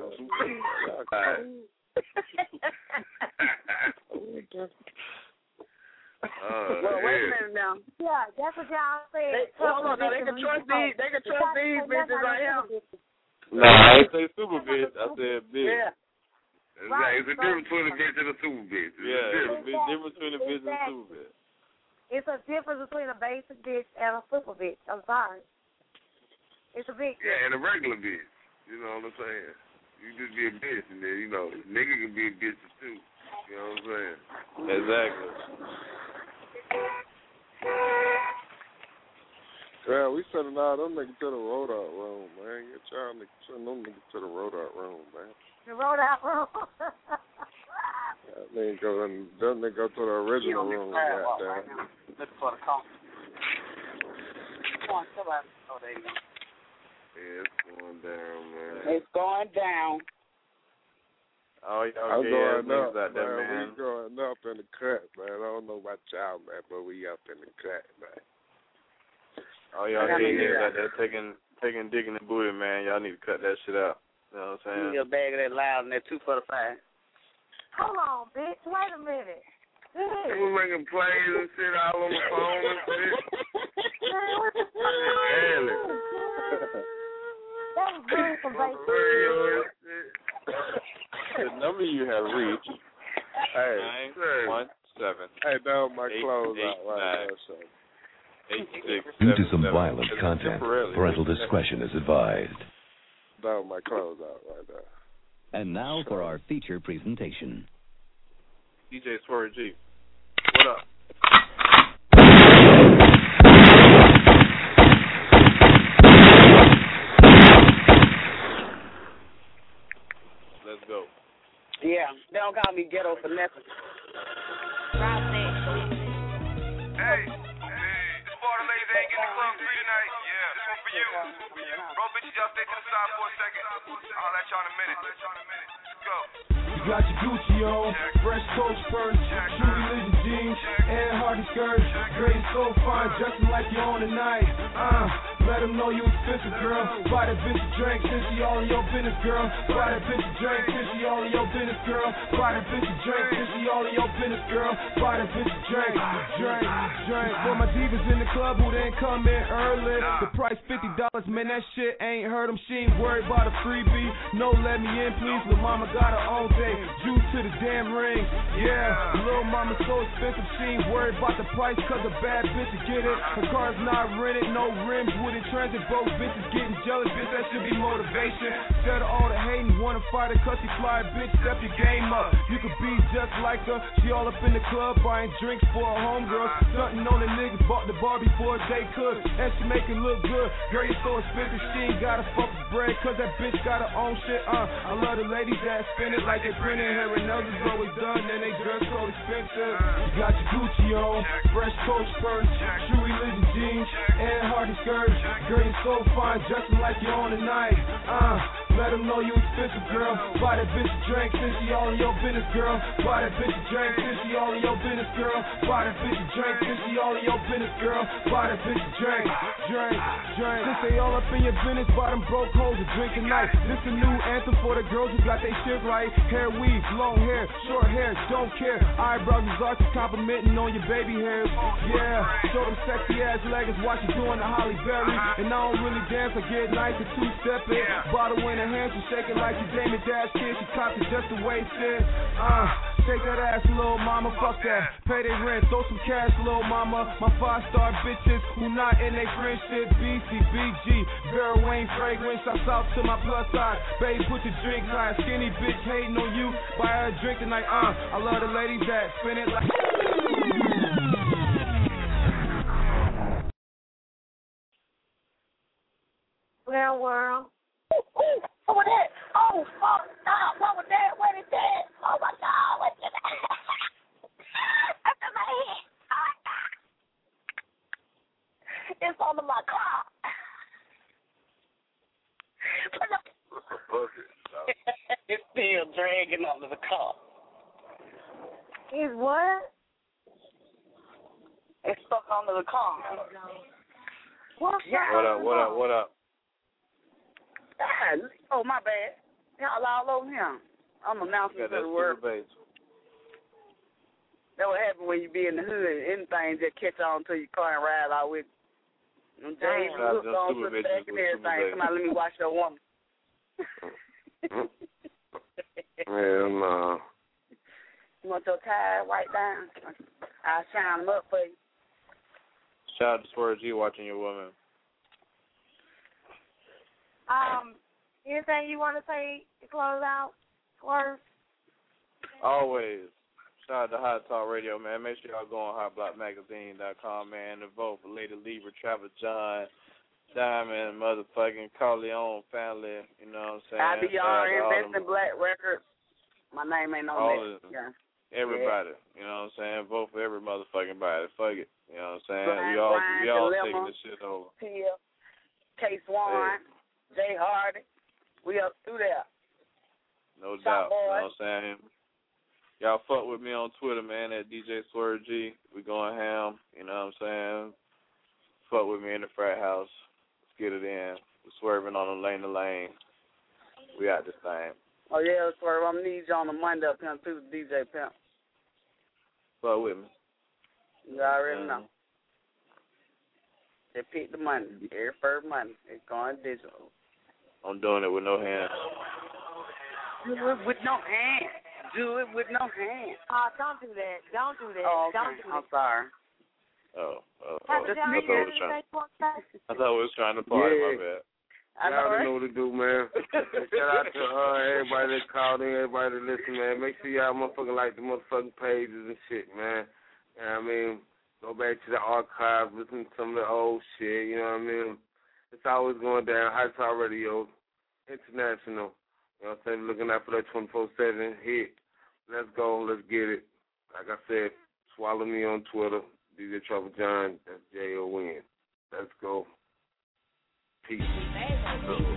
Uh, Well, wait a yeah. minute now. Yeah, that's what y'all said. They, hold on, now, they can trust these. They can trust these bitches right here. No, I didn't say super bitch. I said bitch. Yeah. Exactly. It's a difference between a bitch and a super bitch. It's Yeah, a it's a difference. big difference between a bitch and a super bitch. It's a difference between a basic bitch and a super bitch. I'm sorry. It's a big Yeah, and a regular bitch. You know what I'm saying? You just be a bitch, and then, you know, nigga can be a bitch too. You know what I'm saying? Exactly. Yeah, we sending all them niggas to the road out room, man. Get y'all niggas, send them niggas to the road out room, man. The road out room. That nigga go, them niggas go to the original room, goddamn. Looking for the coffee. Come on, somebody. Oh, there you go. Yeah, it's going down, man. It's going down. Oh, y'all I'm gay ass going niggas up, out there, man. man. We going up in the cut, man. I don't know about y'all, man, but we up in the cut, man. Oh, y'all I gay mean, niggas yeah. out there taking, taking dick in the booty, man. Y'all need to cut that shit out. You know what I'm saying? Give me a bag of that loud and that two for the five. Hold on, bitch. Wait a minute. They was making plays and shit all on the phone and shit. Hell, That was good for on the radio and shit. The number you have reached Hey, nine sir. one seven. Hey, that was my eight, close eight, out right nine, there. So. Eight, six, Due seven, to some seven. violent It's content, temporarily. parental discretion is advised. That was my close out right there. And now for our feature presentation. D J Swerve G. What up? Let's go. Yeah, they don't call me ghetto for nothing. Hey, hey, this Florida ladies ain't getting the club free tonight. Yeah, this one for you. Bro, bitches, y'all stay to the side for a second. I'll let y'all in a minute. Let's go. You got your Gucci on, fresh Coach purse, true religion jeans, and Hardy skirts. Girl, you so fine, dressing like you on tonight. Uh, let them know you expensive, girl. Buy that bitch a drink since she all in your business, girl. Buy that bitch a drink since she all in your business, girl. Buy that bitch a drink since she all in your business, girl. Buy that bitch a drink, drink, drink. For my divas in the club who didn't come in early, the price fifty dollars, man, that shit ain't hurt them. She ain't worried about a freebie. No, let me in, please. Lil' mama got her own day. Juice to the damn ring. Yeah, little mama so expensive, she ain't worried about the price, cause a bad bitch to get it. Her car's not rented, no rims with it. Transit, both bitches getting jealous, bitch, that should be motivation. Instead of all the hating, wanna fight her cause she fly, bitch, step your game up. You could be just like her. She all up in the club buying drinks for her homegirls. Nothing on the niggas, bought the bar before they could. And she make it look good. Girl, you so expensive, she ain't gotta fuck with bread, cause that bitch got her own shit. Uh, I love the ladies that spin it like they printed hair and others always done, and they dress so expensive. You got your Gucci on, fresh Coach purse, true religion jeans, and Hardy skirts. Girl, you so fine, dressing like you on tonight. Uh, let them know you expensive, girl. Buy that bitch a drink since she all in your business, girl. Buy that bitch a drink since she all in your business, girl. Buy that bitch a drink since she all in your business, girl. Buy that bitch a drink, drink, drink. Since they all up in your business, buy them broke hoes a drink tonight. This a new anthem for the girls who got they shit right. Hair weave, long hair, short hair, don't care. Eyebrows is arches, complimenting on your baby hairs. Yeah, show them sexy ass leggings, watch you doing the Holly Berry. And I don't really dance, I get nice and two-step it. Bottle in her hands, she shaking like you Damon Dash kid. She copped it just the way it said. Uh, shake that ass, little mama, fuck that. Pay their rent, throw some cash, little mama. My five-star bitches who not in they friendship. B C B G, Vera Wayne fragrance. I south to my plus side. Babe, put your drink high. Skinny bitch hating on you. Buy her a drink tonight, uh. I love the ladies that spin it like. Well, world. Ooh, ooh, what was that? Oh, oh, God, what was that? What is that? Oh, my God, what's that? Under my head. Oh, my God. It's under my car. It's still dragging under the car. Is what? It's stuck under the car. What's Yeah. What up, what up, what up? God, oh, my bad. Y'all all over him. I'm announcing Yeah, to that's the world. super bass. That what happen when you be in the hood. Anything just catch on to your car and ride out with you. And Jay, Shout out hooked to them on super to the bitches back and with super everything. bass. Somebody let me watch your woman. Hell no. You want your tire right down? I'll shine them up for you. Shout out to Swerve G watching your woman. Um, anything you want to say to close out? Swerve? Always. Shout out to Hot Talk Radio, man. Make sure y'all go on hot block magazine dot com, man, and vote for Lady Libra, Travis John, Diamond, motherfucking Corleone family. You know what I'm saying? I be Shout out on to all Invest in them- Black Records. My name ain't on all that. of them. Yeah. Everybody. You know what I'm saying? Vote for every motherfucking body. Fuck it. You know what I'm saying? Brian, we all Brian, we all Dilemma, taking this shit over. Tia, K Swan, Jay Hardy. We up through there. No Shot doubt. boy. You know what I'm saying? Y'all fuck with me on Twitter, man, at D J Swerve G. We going ham. You know what I'm saying? Fuck with me in the frat house. Let's get it in. We're swerving on the lane to lane. We out this thing. Oh, yeah, Swerve. I'm going to need you on the Monday up here too, D J Pimp. Fuck with me. You already know. They pick the money. Every first money. It's going digital. I'm doing it with no hands. With no hands. do it with no hands. Oh, don't do that. Don't do that. Oh, okay. Don't do I'm that. sorry. Oh, oh, oh. Papa I John, thought you we was got trying. anything you want to say? I thought we was trying to party. Yeah. My bad. I Y'all know, right? know what to do, man. Shout out to uh, everybody that called in, everybody that listened, man. Make sure y'all motherfucking like the motherfucking pages and shit, man. You know what I mean? Go back to the archives, listen to some of the old shit, you know what I mean? It's always going down. High Talk Radio, international. You know what I'm saying? Looking out for that twenty-four seven hit. Let's go. Let's get it. Like I said, swallow me on Twitter. D J Trouble John. That's J O N. Let's go. Peace.